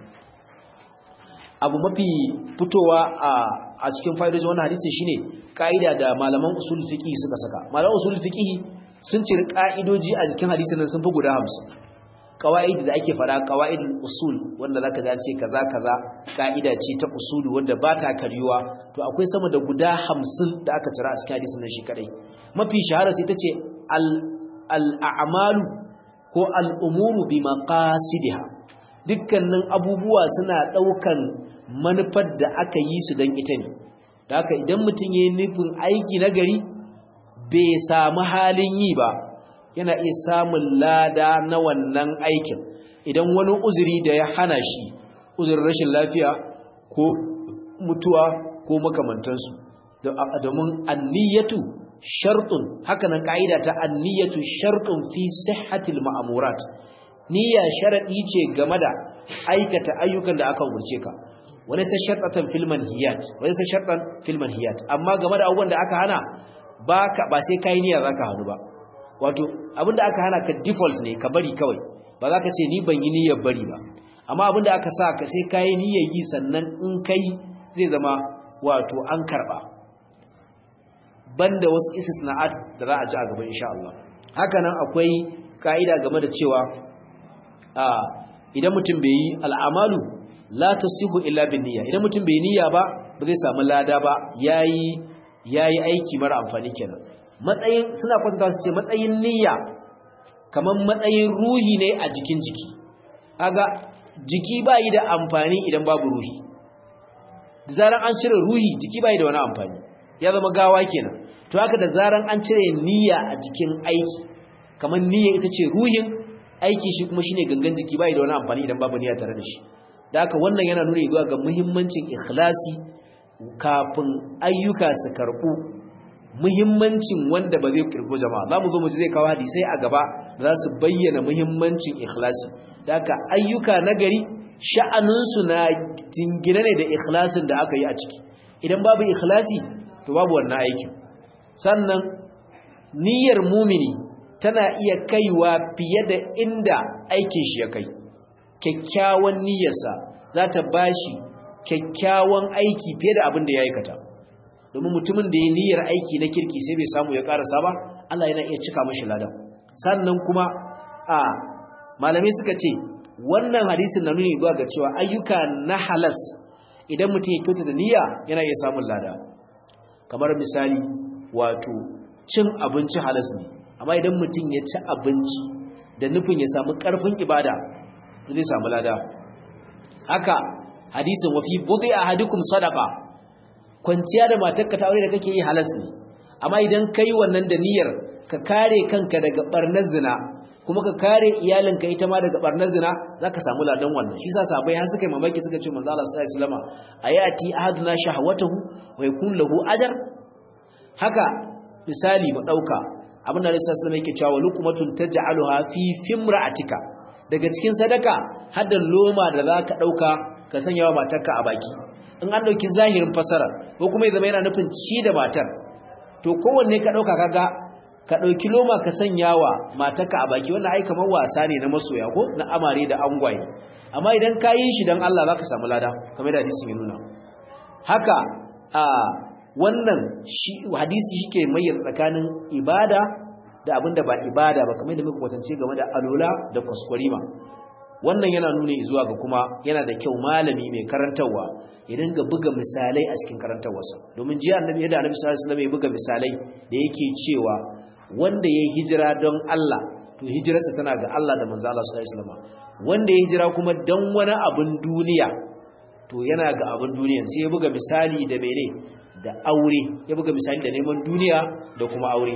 abu mafi fitowa a a cikin faidojin wannan hadisi shine kaida da malaman usul fiqh suka saka malaman usul fiqh sun cire kaidoji a cikin hadisin nan sun fi guda hamsin kawaid da ake fara kawaidul usul wanda zaka ga ce kaza kaza kaida ce ta usuli wanda ba ta karyuwa to akwai sama da guda hamsin da aka cira a cikin hadisin nan shi kadai mafi shahara sai tace al al a'malu ko al umuru bi maqasidiha dukkanin abubuwa suna daukan manufar da aka yi su dan ita ne da haka idan mutum yayin nufin aiki na gari bai samu halin yi ba yana iya samun lada na wannan aikin idan wani uzuri da ya hana shi uzurin rashin lafiya ko mutuwa ko makamantansu domin anniyatu shartun hakanan ka'ida ta anniyatu shartun fi sihhatil ma'murat niyya sharadi ce game da aikata ayyukan da aka umurce ka wani sai shartatan fil manhiyat wani sai shartan fil manhiyat amma game da abubuwan da aka hana baka ba sai kai niyya zaka hanu ba wato abinda aka hana ka default ne ka bari kawai ba za ka ce ni ban yi niyyar bari ba amma abinda aka sa ka sai kai niyyar yi sannan in kai zai zama wato an karba banda wasu istisna'at da za a ji a gaba insha Allah haka nan akwai kaida game da cewa a idan mutum bai yi al'amalu la tasihu illa bin niyya idan mutum bai niyya ba ba zai samu lada ba yayi yayi aiki mara amfani kenan matsayin suna kwatanta su ce matsayin niyya kaman matsayin ruhi ne a jikin jiki kaga jiki bai da amfani idan babu ruhi da zaran an cire ruhi jiki bai da wani amfani ya zama gawa kenan to haka da zaran an cire niyya a jikin aiki kaman niyya ita ce ruhin aiki shi kuma shine gangan jiki bai da wani amfani idan babu niyya tare da shi da haka wannan yana nuna zuwa ga muhimmancin ikhlasi kafin ayyuka su karbu muhimmancin wanda ba zai kirgo jama'a zamu zo mu ji zai kawo hadisi a gaba da za su bayyana muhimmancin ikhlasi da haka ayyuka nagari sha'anin su na tingine ne da ikhlasin da aka yi a ciki idan babu ikhlasi to babu wannan aikin sannan niyyar mumini tana iya kaiwa fiye da inda aikin shi ya kai kyakkyawan niyyarsa za ta bashi kyakkyawan aiki fiye da abin da ya aikata domin mutumin da ya niyyar aiki na kirki sai bai samu ya karasa ba Allah yana iya cika mashi ladan sannan kuma a malamai suka ce wannan hadisin na nuni zuwa ga cewa ayyuka na halas idan mutum ya kyauta da niyya yana iya samun lada kamar misali wato cin abinci halas ne amma idan mutum ya ci abinci da nufin ya samu karfin ibada zai samu lada haka hadisin wa fi budi ahadukum sadaqa kwanciya da matarka ta aure da kake yi halas ne amma idan kai wannan da niyyar ka kare kanka daga barnar zina kuma ka kare iyalinka ita ma daga barnar zina zaka samu ladan wannan shi yasa sahabbai har suka yi mamaki suka ce manzo Allah sallallahu alaihi wasallam ayati ahaduna shahwatahu wa yakun lahu ajr haka misali mu dauka abinda Allah sallallahu alaihi wasallam yake cewa luqmatun taj'aluha fi fimra'atika daga cikin sadaka hadda loma da zaka dauka ka sanya wa matarka a baki in an dauki zahirin fasara ko kuma ya zama yana nufin ci da matar to kowanne ka dauka kaga ka ɗauki loma ka sanya wa matarka a baki wannan ai kamar wasa ne na masoya ko na amare da angwaye amma idan ka yi shi don Allah za ka samu lada kamar da hadisin ya nuna haka a wannan hadisi shi ke mayyar tsakanin ibada da abin da ba ibada ba kamar da muka kwatance game da alola da kwaskwarima wannan yana nuna zuwa ga kuma yana da kyau malami mai karantarwa ya dinga buga misalai a cikin karantarwarsa domin jiya annabi yadda annabi sallallahu alaihi wasallam ya buga misalai da yake cewa wanda ya hijira don Allah to hijirarsa tana ga Allah da manzo Allah sallallahu alaihi wasallam wanda ya hijira kuma don wani abin duniya to yana ga abin duniya sai ya buga misali da mene da aure ya buga misali da neman duniya da kuma aure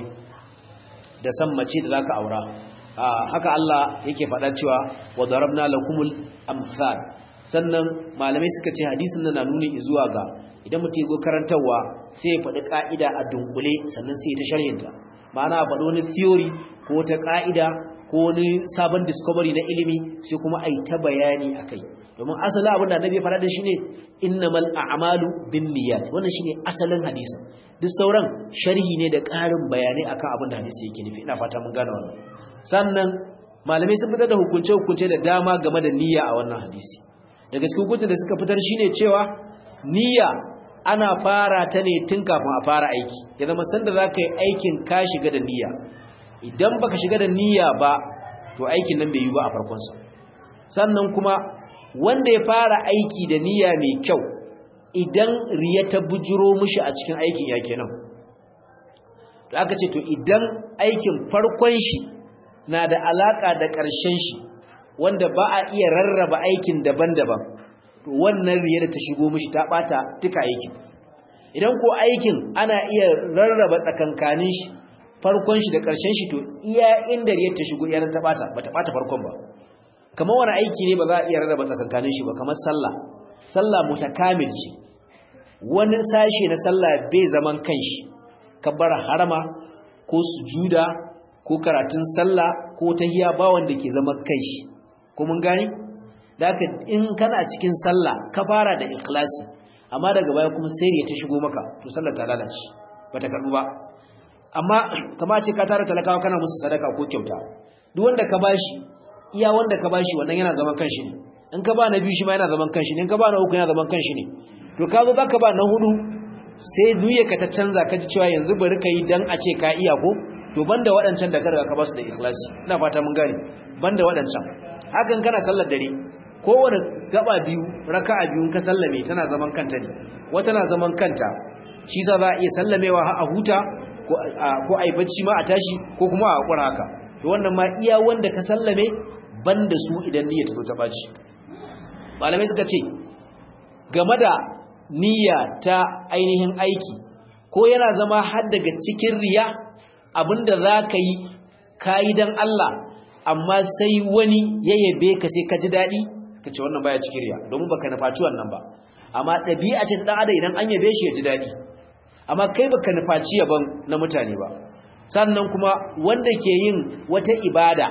da san mace da zaka aura haka Allah yake faɗa cewa wa darabna lakumul amsal sannan malamai suka ce hadisin nan na nuni zuwa ga idan mutum ya go karantawa sai ya faɗi ka'ida a dunkule sannan sai ya ta sharhinta ma'ana faɗi wani theory ko ta ka'ida ko wani sabon discovery na ilimi sai kuma ai ta bayani akai domin asalin abin da annabi ya faɗa da shi ne innamal a'malu binniyat wannan shine asalin hadisin duk sauran sharhi ne da ƙarin bayanai akan abin da hadisi yake nufi ina fata mun gane wannan sannan malamai sun fitar da hukunce-hukunce da dama game da niyya a wannan hadisi daga cikin hukuncin da suka fitar shine cewa niyya ana fara ta ne tun kafin a fara aiki ya zama sanda za ka yi aikin ka shiga da niyya idan baka shiga da niyya ba to aikin nan bai yi ba a farkonsa sannan kuma wanda ya fara aiki da niyya mai kyau idan riya ta bujiro mishi a cikin aikin ya kenan da aka ce to idan aikin farkon shi na da alaka da ƙarshen shi wanda ba a iya rarraba aikin daban-daban to wannan riyar da ta shigo mishi ta bata duka aikin idan ko aikin ana iya rarraba tsakankanin shi farkon shi da ƙarshen shi to iya inda riyar ta shigo yaran ta bata bata bata farkon ba kamar wani aiki ne ba za a iya rarraba tsakankanin shi ba kamar sallah sallah mutakamil ce wani sashi na sallah bai zaman kanshi kabbar harama ko sujuda ko karatun sallah ko tahiyya ba wanda ke zama kanshi ko mun gane da haka in kana cikin sallah ka fara da ikhlasi amma daga baya kuma sai ya ta shigo maka to sallar ta lalace bata karbu ba amma kamar ce ka tara talakawa kana musu sadaka ko kyauta duk wanda ka bashi iya wanda ka bashi wannan yana zaman kanshi ne in ka ba na biyu shi ma yana zaman kanshi ne in ka ba na uku yana zaman kanshi ne to ka zo zaka ba na hudu sai duyarka ta canza ka ji cewa yanzu bari ka yi dan a ce ka iya ko to banda waɗancan da ka riga ka basu da ikhlasi ina fata mun gane banda waɗancan hakan kana sallar dare kowane gaba biyu raka'a biyu ka sallame tana zaman kanta ne wata na zaman kanta shi sa za a iya sallamewa a huta ko ko ai bacci ma a tashi ko kuma a hakura haka to wannan ma iya wanda ka sallame banda su idan niyya ta zo ta baci malamai suka ce game da niyya ta ainihin aiki ko yana zama har daga cikin riya abinda za ka yi kayi don Allah amma sai wani ya yabe ka sai ka ji daɗi ka ce wannan baya cikin riya domin baka nufaci wannan ba amma ɗabi'a ce ɗan adam idan an yabe shi ya ji daɗi amma kai baka nufaci yaban na mutane ba sannan kuma wanda ke yin wata ibada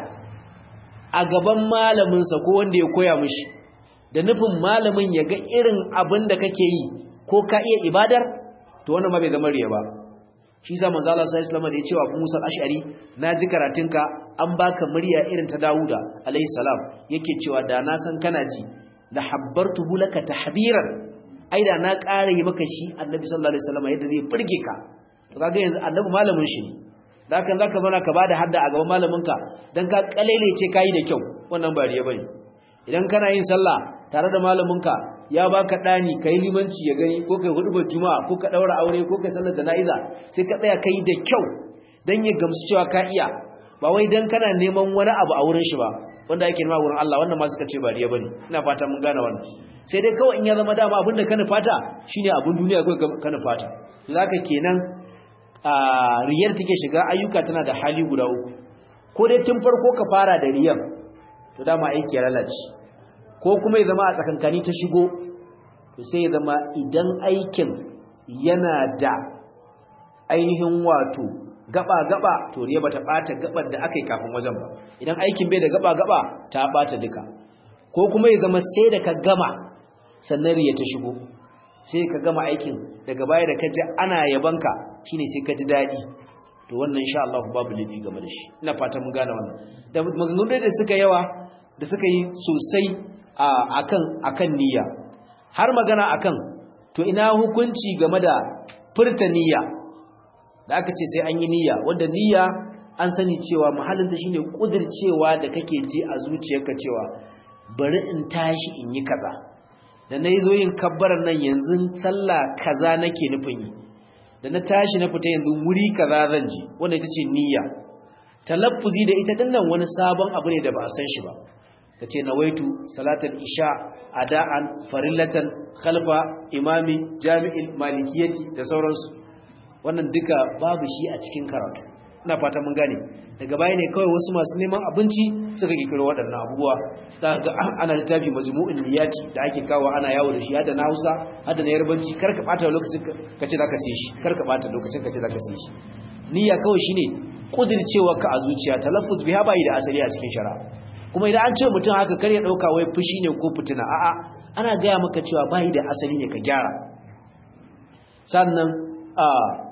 a gaban malaminsa ko wanda ya koya mishi da nufin malamin ya ga irin abin da kake yi ko ka iya ibadar to wannan ma bai zama riya ba shi sa manzo Allah sallallahu alaihi wasallam da ya ce wa Abu Musa al-Ash'ari naji karatunka an baka murya irin ta Dawuda alaihi salam yake cewa da na san kana ji la habbartuhu laka tahbiran ai da na ƙara yi maka shi Annabi sallallahu alaihi wasallam yadda zai burge ka to kaga yanzu Annabi malamin shi ne da kan zaka zauna ka bada hadda a gaban malaminka dan ka kalele ce kai da kyau wannan ba riya bane idan kana yin sallah tare da malaminka ya baka dani kai limanci ya gani ko kai hudubar juma'a ko ka daura aure ko kai sallar jana'iza sai ka tsaya kai da kyau dan ya gamsu cewa ka iya ba wai dan kana neman wani abu a wurin shi ba wanda yake nema wurin Allah wannan ma suka ce ba riya bane ina fata mun gane wannan sai dai kawai in ya zama dama abinda ka nufata shine abin duniya kawai ka nufata zaka kenan a riyar take shiga ayyuka tana da hali guda uku ko dai tun farko ka fara da riyar to dama aiki ya lalace ko kuma ya zama a tsakankani ta shigo to sai ya zama idan aikin yana da ainihin wato gaba gaba to riya bata bata gabar da akai kafin wajen ba idan aikin bai da gaba gaba ta bata duka ko kuma ya zama sai da ka gama sannan riya ta shigo sai ka gama aikin daga baya da kaje ana yabanka shine sai ka ji dadi to wannan insha Allah babu laifi game da shi ina fata mun gane wannan da maganganun da suka yawa da suka yi sosai akan akan niyya har magana akan to ina hukunci game da furta niyya da aka ce sai an yi niyya wanda niyya an sani cewa mahallin ta shine kudircewa da kake ji a zuciyarka cewa bari in tashi in yi kaza da nayi zo yin kabbaran nan yanzu sallah kaza nake nufin yi da na tashi na fita yanzu wuri kaza zan ji wanda ita ce niyya talaffuzi da ita dinnan wani sabon abu ne da ba a san shi ba kace nawaitu salatul isha ada'an farillatan khalfa imami jami'il malikiyati da sauransu wannan duka babu shi a cikin karatu ina fata mun gane daga baya ne kawai wasu masu neman abinci suka kikiro waɗannan abubuwa da ga ana littafi majmu'ul niyati da ake kawo ana yawo da shi hada na Hausa hada na Yarbanci karka bata lokacin kace zaka siye shi karka bata lokacin kace zaka siye shi niyya kawai shine kudircewa ka a zuciya talaffuz biha bai da asali a cikin shari'a kuma idan an ce mutum haka kar ya dauka wai fushi ne ko fitina a'a ana gaya maka cewa bai da asali ne ka gyara sannan a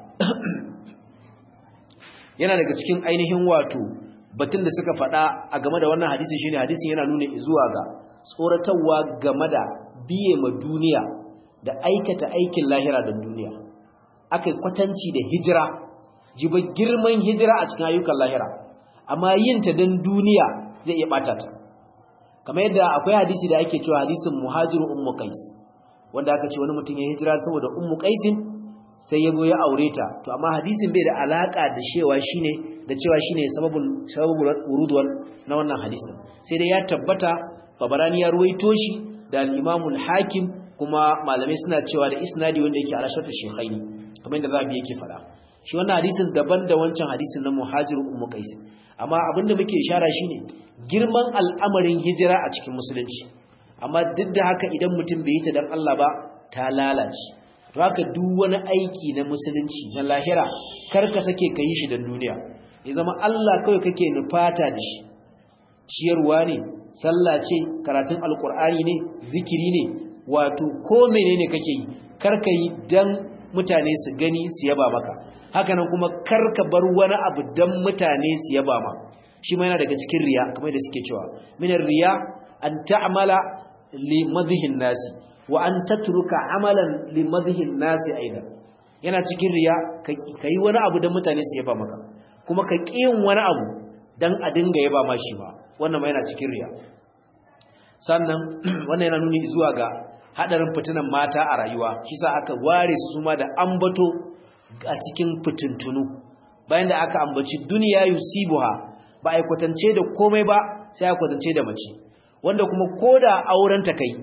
yana daga cikin ainihin wato batun da suka faɗa a game da wannan hadisin shine hadisin yana nuna zuwa ga tsoratarwa game da biye ma duniya da aikata aikin lahira da duniya akai kwatanci da hijira jiba girman hijira a cikin ayyukan lahira amma yin ta dan duniya zai iya bata ta kamar yadda akwai hadisi da ake cewa hadisin muhajiru ummu qais wanda aka ce wani mutum ya hijira saboda ummu qaisin sai ya zo ya aure ta to amma hadisin bai da alaka da cewa shine da cewa shine sababul sababul urudwal na wannan hadisin sai dai ya tabbata Tabarani ya ruwaito shi da al-Imam al-Hakim kuma malamai suna cewa da isnadi wanda yake ala shartu shaykhaini kamar yadda Zabi yake fada shi wannan hadisin daban da wancan hadisin na Muhajir Ummu Qais amma abinda muke ishara shine girman al'amarin hijira a cikin musulunci amma duk da haka idan mutum bai yi ta dan Allah ba ta lalace to haka duk wani aiki na musulunci na lahira kar ka sake ka yi shi dan duniya ya zama Allah kawai kake nufata da shi ciyarwa ne sallah ce karatun alkur'ani ne zikiri ne wato ko menene kake yi kar ka yi dan mutane su gani su yaba maka haka nan kuma kar ka bar wani abu dan mutane su yaba ma shi ma yana daga cikin riya kamar da suke cewa minar riya an ta'mala li madhihin nasi wa an tatruka amalan li madhihin nasi aidan yana cikin riya kai wani abu dan mutane su yaba maka kuma ka kiyin wani abu dan a dinga yaba ma shi ba wannan ma yana cikin riya sannan wannan yana nuni zuwa ga hadarin fitinan mata a rayuwa shi sa aka ware su ma da ambato a cikin fitintunu bayan da aka ambaci duniya yusibuha ba ai kwatance da komai ba sai ai kwatance da mace wanda kuma koda auren ta kai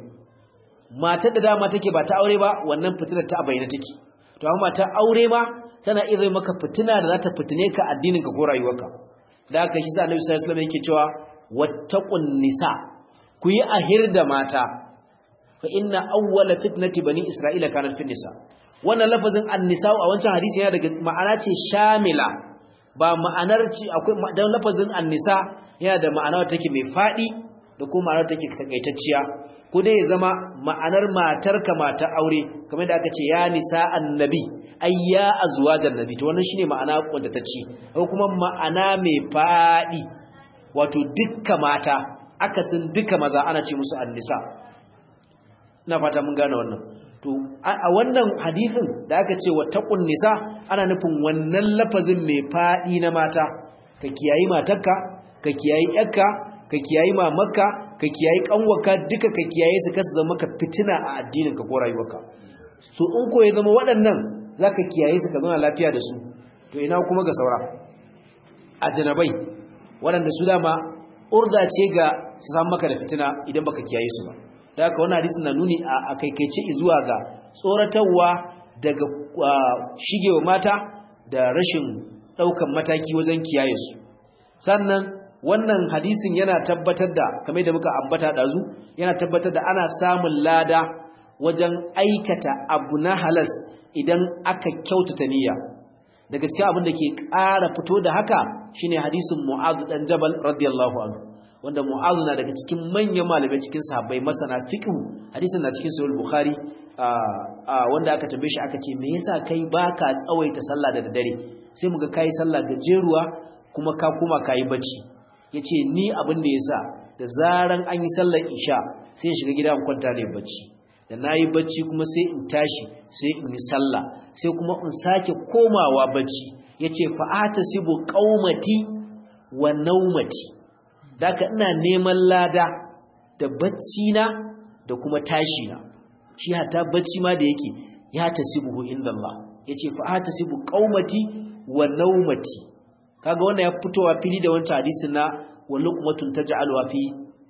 matar da dama take ba ta aure ba wannan fitinar ta bayyana take to amma matar aure ma tana iya maka fitina da za ta fitine ka addinin ka ko rayuwarka da haka shi sa Annabi sallallahu alaihi wasallam yake cewa wattaqun nisa ku yi ahir da mata fa inna awwala fitnati bani isra'ila kanat fi nisa wannan lafazin an-nisa a wancan hadisi yana daga ma'ana ce shamila ba ma'anar ci akwai dan lafazin an-nisa yana da ma'ana take mai fadi da kuma ma'anar take takaitacciya ko dai ya zama ma'anar matar ka mata aure kamar da aka ce ya nisa annabi ay ya azwajan nabi to wannan shine ma'ana kuntatacci ko kuma ma'ana mai fadi wato dukkan mata akasin duka maza ana ce musu an-nisa ina fata mun gane wannan to a wannan hadisin da aka ce wa taqun nisa ana nufin wannan lafazin mai fadi na mata ka kiyayi matarka ka kiyayi yarka ka kiyayi mamarka ka kiyaye kanwarka duka ka kiyaye su kasu zama ka fitina a addinin ka ko rayuwarka so in ko ya zama waɗannan zaka kiyaye su ka zauna lafiya da su to ina kuma ga saura ajnabai waɗanda su dama urda ce ga su samu maka da fitina idan baka kiyaye su ba da haka wannan hadisin na nuni a kaikaice zuwa ga tsoratarwa daga shigewa mata da rashin daukan mataki wajen kiyaye su sannan wannan hadisin yana tabbatar da kamar da muka ambata dazu yana tabbatar da ana samun lada wajen aikata abu na halas idan aka kyautata niyya daga cikin abin da ke ƙara fito da haka shine hadisin Mu'adh dan Jabal radiyallahu anhu wanda Mu'adh na daga cikin manyan malamai cikin sahabbai masana fiqh hadisin na cikin sahih Bukhari wanda aka tambaye shi aka ce me yasa kai baka tsawaita sallah da daddare sai muga kai sallah gajeruwa kuma ka kuma kai bacci yace ni abin da yasa da zaran an yi sallar isha sai in shiga gida in kwanta ne bacci da nayi bacci kuma sai in tashi sai in yi sallah sai kuma in sake komawa bacci yace fa atasibu qaumati wa naumati daka ina neman lada da bacci na da kuma tashi na shi hatta bacci ma da yake ya tasibuhu indallah yace fa atasibu qaumati wa naumati kaga wannan ya fitowa fili da wancan hadisin na waluqmatun taj'alwa fi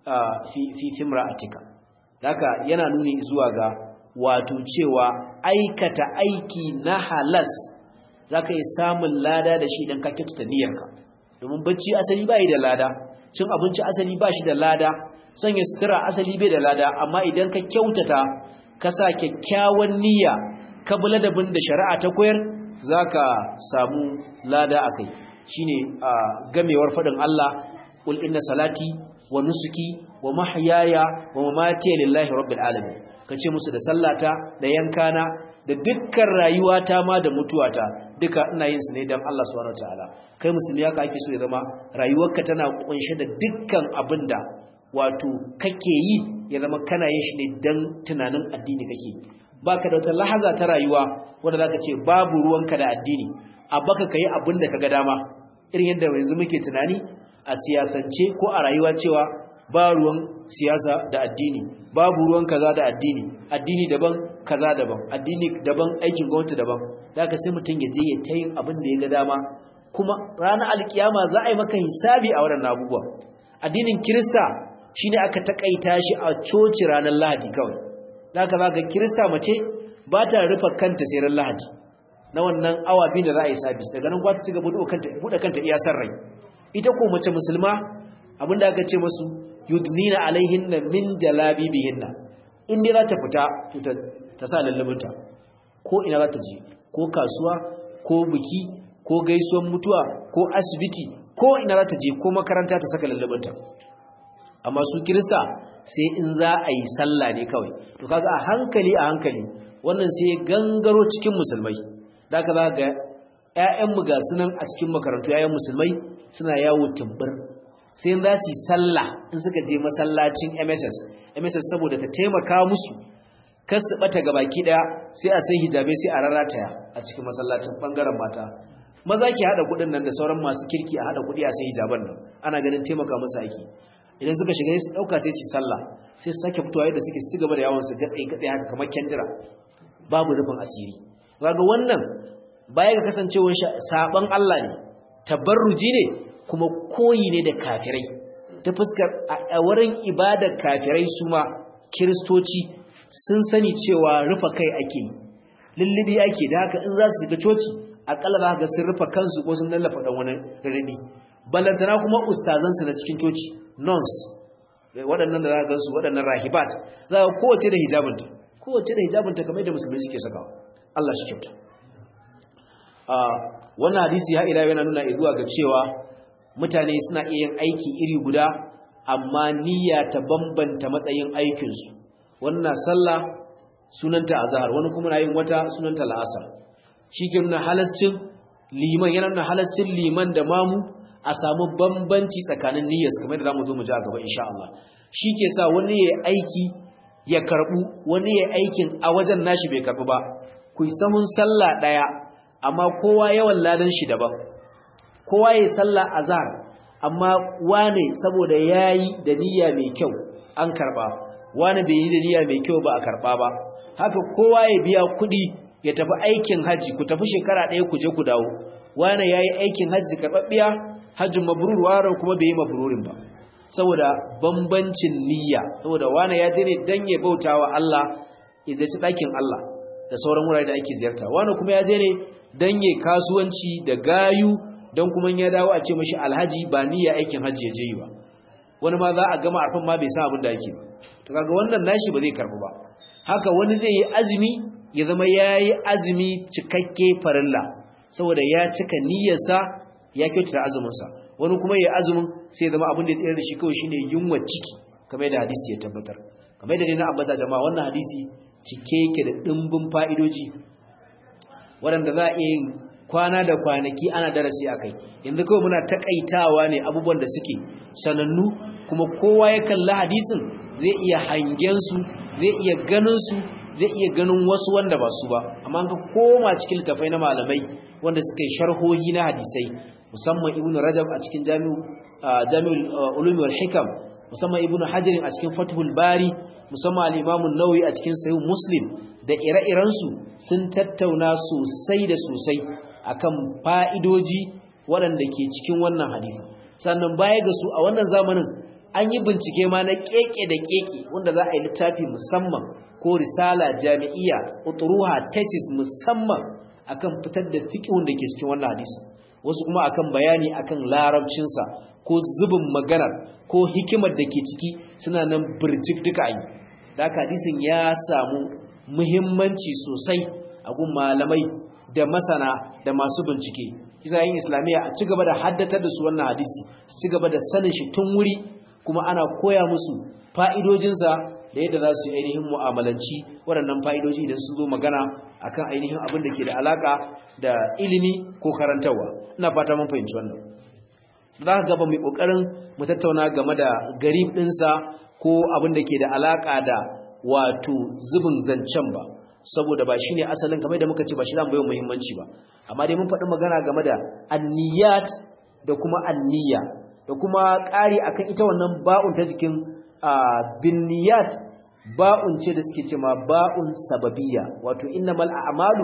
fi fi fimra'atika haka yana nuni zuwa ga wato cewa aikata aiki na halas zaka yi samun lada da shi idan ka kyautata niyyarka domin bacci asali bai da lada cin abinci asali ba shi da lada sanya sutura asali bai da lada amma idan ka kyautata ka sa kyakkyawan niyya ka bi ladabin da shari'a ta koyar zaka samu lada akai shine gamewar fadin Allah qul inna salati wa nusuki wa mahyaya wa mamati lillahi rabbil alamin kace musu da sallata da yankana da dukkan rayuwata ma da mutuwata duka ina yin su ne dan Allah subhanahu wataala kai musulmi haka ake so ya zama rayuwarka tana kunshe da dukkan abinda wato kake yi ya zama kana yin shi ne dan tunanin addini kake baka da wata lahaza ta rayuwa wanda zaka ce babu ruwanka da addini abaka kai abinda kaga dama irin yadda yanzu muke tunani a siyasance ko a rayuwa cewa ba ruwan siyasa da addini babu ruwan kaza da addini addini daban kaza daban addini daban aikin gwamnati daban daga sai mutun ya je ya tayin abin da ya ga dama kuma ranar alkiyama za a yi maka hisabi a wannan abubuwa addinin Kirista shine aka takaita shi a coci ranar Lahadi kawai daga zaka Kirista mace ba ta rufe kanta sai ran Lahadi na wannan awa biyu da za a yi sabis daga nan kwata ci gaba da kanta bude kanta iya san rai ita ko mace musulma abinda aka ce musu yudnina alaihinna min jalabibihinna in dai za ta fita to ta sa lallabinta ko ina za ta je ko kasuwa ko biki ko gaisuwar mutuwa ko asibiti ko ina za ta je ko makaranta ta saka lallabinta amma su Kirista sai in za a yi sallah ne kawai to kaga a hankali a hankali wannan sai gangaro cikin musulmai da ka za ga ƴaƴanmu ga sunan a cikin makarantu ƴaƴan musulmai suna yawo tumbur sai za su yi sallah in suka je masallacin M S S M S S saboda ta taimaka musu kar su bata gabaki daya sai a sai hijabai sai a rarataya a cikin masallacin bangaren mata maza ke hada kudin nan da sauran masu kirki a hada kudi a sai hijaban nan ana ganin taimaka musu aiki idan suka shiga su dauka sai su sallah sai su sake fitowa yadda suke ci gaba da yawon su gatsaye gatsaye haka kamar kendira babu rufin asiri kaga wannan baya ga kasancewar saban Allah ne tabarruji ne kuma koyi ne da kafirai ta fuskar a wurin ibadar kafirai su ma kiristoci sun sani cewa rufa kai ake lullubi ake da haka in za su shiga coci akalla za ga sun rufa kansu ko sun lallafa dan wani rabi balantana kuma ustazansu na cikin coci nuns waɗannan da za ga su waɗannan rahibat za ga kowace da hijabinta kowace da hijabinta kamar yadda musulmai suke sakawa Allah shi kyauta wannan hadisi ya ila yana nuna zuwa ga cewa mutane suna iya yin aiki iri guda amma niyya ta bambanta matsayin aikinsu wannan sallah sunanta azhar wani kuma na yin wata sunanta la'asar shike nuna halascin liman yana nuna halascin liman da mamu a samu bambanci tsakanin niyyar kamar da zamu zo mu ji a gaba insha Allah shike sa wani yayi aiki ya karbu wani yayi aikin a wajen nashi bai karbu ba ku yi samun sallah daya amma kowa yawan ladan shi daban kowa yayi sallah azhar amma wane saboda yayi da niyya mai kyau an karba wani bai yi da niyya mai kyau ba a karba ba haka kowa ya biya kuɗi ya tafi aikin haji ku tafi shekara ɗaya ku je ku dawo wani yayi aikin haji karɓaɓɓiya hajjin mabrur wani kuma bai yi mabrurin ba saboda bambancin niyya saboda wani ya je ne dan ya bautawa Allah idan ci ɗakin Allah da sauran wurare da ake ziyarta wani kuma ya je ne dan ya kasuwanci da gayu dan kuma ya dawo a ce mashi alhaji ba niyya aikin haji ya je yi ba wani ma za a gama arfan ma bai san abin da yake ba to kaga wannan nashi ba zai karbu ba haka wani zai yi azumi ya zama yayi azumi cikakke farilla saboda ya cika niyyarsa ya kyautata azumin sa wani kuma yayi azumin sai ya zama abin da ya tsira da shi kawai shine yunwa ciki kamar yadda hadisi ya tabbatar kamar yadda na ambata jama'a wannan hadisi cike yake da dimbin fa'idoji waɗanda za a iya yin kwana da kwanaki ana darasi akai yanzu kawai muna takaitawa ne abubuwan da suke sanannu kuma kowa ya kalla hadisin zai iya hangen su zai iya ganin su zai iya ganin wasu wanda ba su ba amma ka koma cikin littafai na malamai wanda suka yi sharhohi na hadisai musamman ibnu rajab a cikin jami'u jami'ul ulumi wal hikam musamman ibnu hajar a cikin fathul bari musamman al-imam an-nawawi a cikin sahih muslim da ire-iren su sun tattauna sosai da sosai akan fa'idoji waɗanda ke cikin wannan hadisi sannan baya ga su a wannan zamanin an yi bincike ma na keke da keke wanda za a yi littafi musamman ko risala jami'iyya utruha thesis musamman akan fitar da fiqhun da ke cikin wannan hadisi wasu kuma akan bayani akan larabcin sa ko zubin maganar ko hikimar da ke ciki suna nan burjik duka ayi da hadisin ya samu muhimmanci sosai a gun malamai da masana da masu bincike izayin islamiyya a ci gaba da haddatar da su wannan hadisi su ci gaba da sanin shi tun wuri kuma ana koya musu fa'idojinsa da yadda za su yi ainihin mu'amalanci waɗannan fa'idoji idan su zo magana akan ainihin abin da ke da alaka da ilimi ko karantarwa ina fata mun fahimci wannan za ka gaba mai ƙoƙarin mu tattauna game da garib ɗinsa ko abin da ke da alaka da wato zubin zancen ba saboda ba shine asalin kamar da muka ce ba shi zamu bayyana muhimmanci ba amma dai mun faɗi magana game da anniyat da kuma anniya da kuma ƙari akan ita wannan ba'un ta jikin binniyat ba'un ce da suke cewa ba'un sababiyya wato innamal a'malu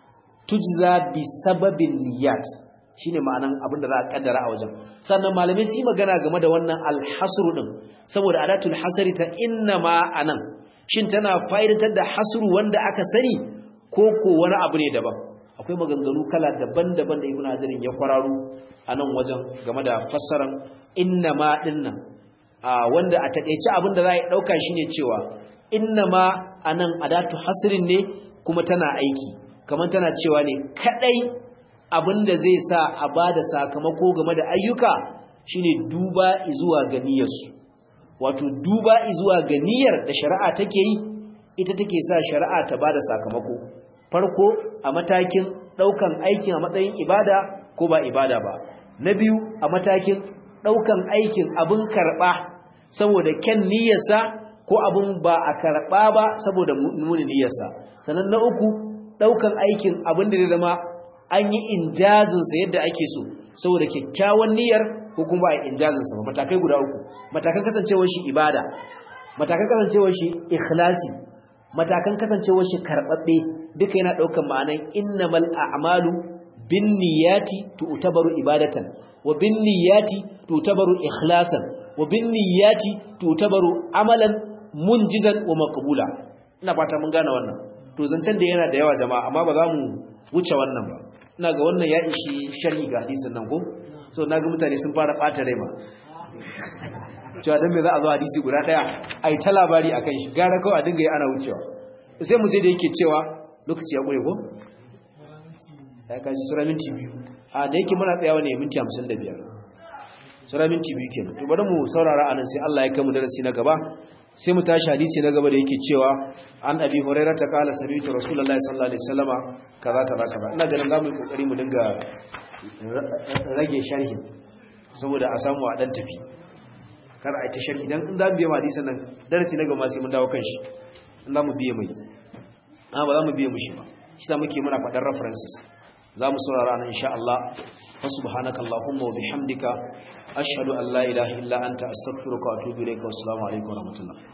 tujza bi sababin niyyat shine ma'anan abin da za a kaddara a wajen sannan malamai su yi magana game da wannan alhasru din saboda adatul hasri ta innama anan shin tana fa'idatar da hasru wanda aka sani ko ko wani abu ne daban akwai maganganu kala daban-daban da Ibn Hajar ya kwararu a nan wajen game da fassaran innama dinnan a wanda a takeice abin da za a dauka shine cewa innama anan adatu hasrin ne kuma tana aiki kamar tana cewa ne kadai abinda zai sa a bada sakamako game da ayyuka shine duba zuwa ga niyyarsu wato duba zuwa ga niyyar da shari'a take yi ita take sa shari'a ta bada sakamako farko a matakin daukan aikin a matsayin ibada ko ba ibada ba na biyu a matakin daukan aikin abin karba saboda kyan niyyarsa ko abin ba a karba ba saboda muni niyyarsa sannan na uku daukan aikin abin da zai zama an yi injazinsa yadda ake so saboda kyakkyawan niyyar ko kuma ba injazinsa ba matakai guda uku matakan kasancewar shi ibada matakan kasancewar shi ikhlasi matakan kasancewar shi karbabbe duka yana daukan ma'anan innamal a'malu binniyati tu'tabaru ibadatan wa binniyati tu'tabaru ikhlasan wa binniyati tu'tabaru amalan munjizan wa maqbula ina fata mun gane wannan to zancen da yana da yawa jama'a amma ba za mu wuce wannan ba ina ga wannan ya ishi sharhi ga hadisin nan ko so naga mutane sun fara bata rai ma cewa dan me za a zo hadisi guda daya ai ta labari akan shi gara kawai a dinga yi ana wucewa sai mu je da yake cewa lokaci ya gure ko ya kaji sura minti biyu a da yake muna tsayawa ne minti hamsin da biyar sura minti biyu kenan to bari mu saurara anan sai Allah ya kai mu darasi na gaba sai mu tashi hadisi na gaba da yake cewa an abi hurairah ta kala sami'tu rasulullahi sallallahu alaihi wasallama kaza kaza kaza ina ganin zamu yi kokari mu dinga rage sharhi saboda a samu a dan tafi kar a ta sharhi dan in zamu biye hadisin nan darasi na gaba sai mun dawo kan shi in zamu biye mai amma ba zamu biye mushi ba shi sa muke muna faɗar references zamu saurara nan insha Allah fa subhanakallahumma wa bihamdika ashhadu an la ilaha illa anta astaghfiruka wa atubu ilayka wa assalamu alaikum wa rahmatullah